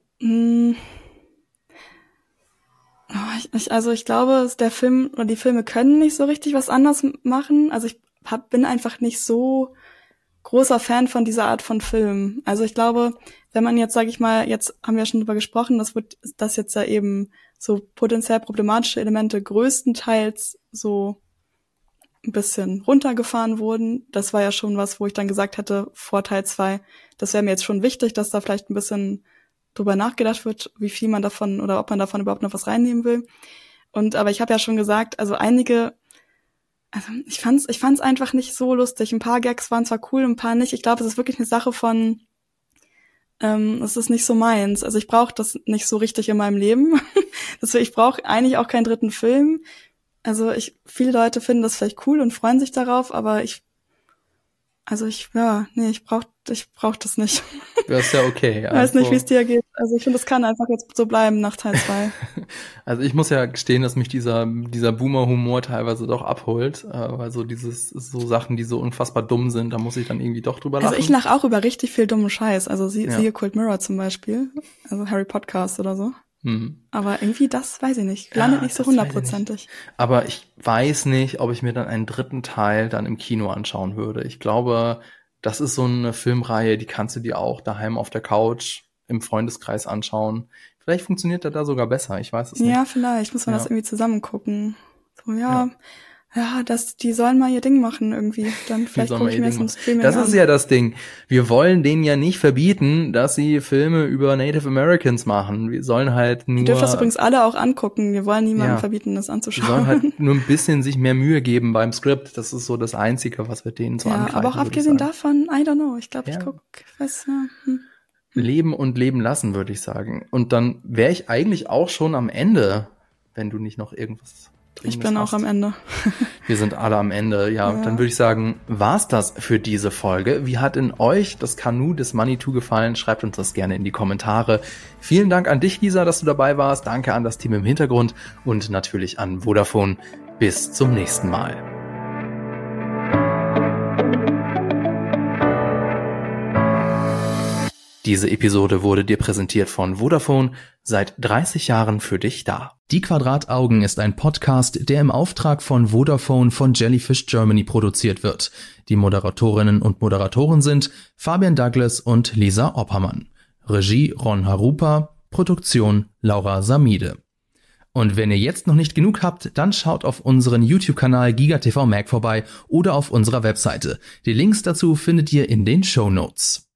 B: ich glaube, der Film oder die Filme können nicht so richtig was anders machen. Also ich bin einfach nicht so großer Fan von dieser Art von Film. Also ich glaube, wenn man jetzt, sage ich mal, jetzt haben wir ja schon drüber gesprochen, dass jetzt ja eben so potenziell problematische Elemente größtenteils so ein bisschen runtergefahren wurden. Das war ja schon was, wo ich dann gesagt hätte, vor Teil 2, das wäre mir jetzt schon wichtig, dass da vielleicht ein bisschen drüber nachgedacht wird, wie viel man davon oder ob man davon überhaupt noch was reinnehmen will. Aber ich habe ja schon gesagt, also ich fand's einfach nicht so lustig. Ein paar Gags waren zwar cool, ein paar nicht. Ich glaube, es ist wirklich eine Sache von, es ist nicht so meins. Also ich brauche das nicht so richtig in meinem Leben. Ich brauche eigentlich auch keinen dritten Film. Also viele Leute finden das vielleicht cool und freuen sich darauf, aber ich brauch das nicht.
A: Das ist ja okay.
B: Ich weiß nicht, wie es dir geht. Also ich finde, das kann einfach jetzt so bleiben nach Teil 2.
A: Also ich muss ja gestehen, dass mich dieser Boomer-Humor teilweise doch abholt, weil so so Sachen, die so unfassbar dumm sind, da muss ich dann irgendwie doch drüber lachen.
B: Also ich lache auch über richtig viel dummen Scheiß. Also siehe Cold Mirror zum Beispiel, also Harry Podcast oder so. Aber irgendwie das, weiß ich nicht, landet nicht so 100%ig.
A: Aber ich weiß nicht, ob ich mir dann einen dritten Teil dann im Kino anschauen würde. Ich glaube, das ist so eine Filmreihe, die kannst du dir auch daheim auf der Couch im Freundeskreis anschauen. Vielleicht funktioniert das da sogar besser, ich weiß es nicht.
B: Ja, vielleicht muss man das irgendwie zusammen gucken. So, die sollen mal ihr Ding machen irgendwie. Dann vielleicht gucke ich mir das im Streaming an.
A: Das ist ja das Ding. Wir wollen denen ja nicht verbieten, dass sie Filme über Native Americans machen. Wir sollen halt nur...
B: Ihr dürft das übrigens alle auch angucken. Wir wollen niemandem verbieten, das anzuschauen.
A: Wir sollen halt nur ein bisschen sich mehr Mühe geben beim Skript. Das ist so das Einzige, was wir denen so angreifen.
B: Aber auch abgesehen davon, I don't know. Ich glaube,
A: Leben und leben lassen, würde ich sagen. Und dann wäre ich eigentlich auch schon am Ende, wenn du nicht noch irgendwas...
B: Ich bin auch am Ende.
A: Wir sind alle am Ende, ja. Dann würde ich sagen, war's das für diese Folge. Wie hat in euch das Kanu des Manitou gefallen? Schreibt uns das gerne in die Kommentare. Vielen Dank an dich, Lisa, dass du dabei warst. Danke an das Team im Hintergrund und natürlich an Vodafone. Bis zum nächsten Mal. Diese Episode wurde dir präsentiert von Vodafone, seit 30 Jahren für dich da. Die Quadrataugen ist ein Podcast, der im Auftrag von Vodafone von Jellyfish Germany produziert wird. Die Moderatorinnen und Moderatoren sind Fabian Douglas und Lisa Oppermann. Regie Ron Harupa, Produktion Laura Samide. Und wenn ihr jetzt noch nicht genug habt, dann schaut auf unseren YouTube-Kanal GigaTV Mag vorbei oder auf unserer Webseite. Die Links dazu findet ihr in den Shownotes.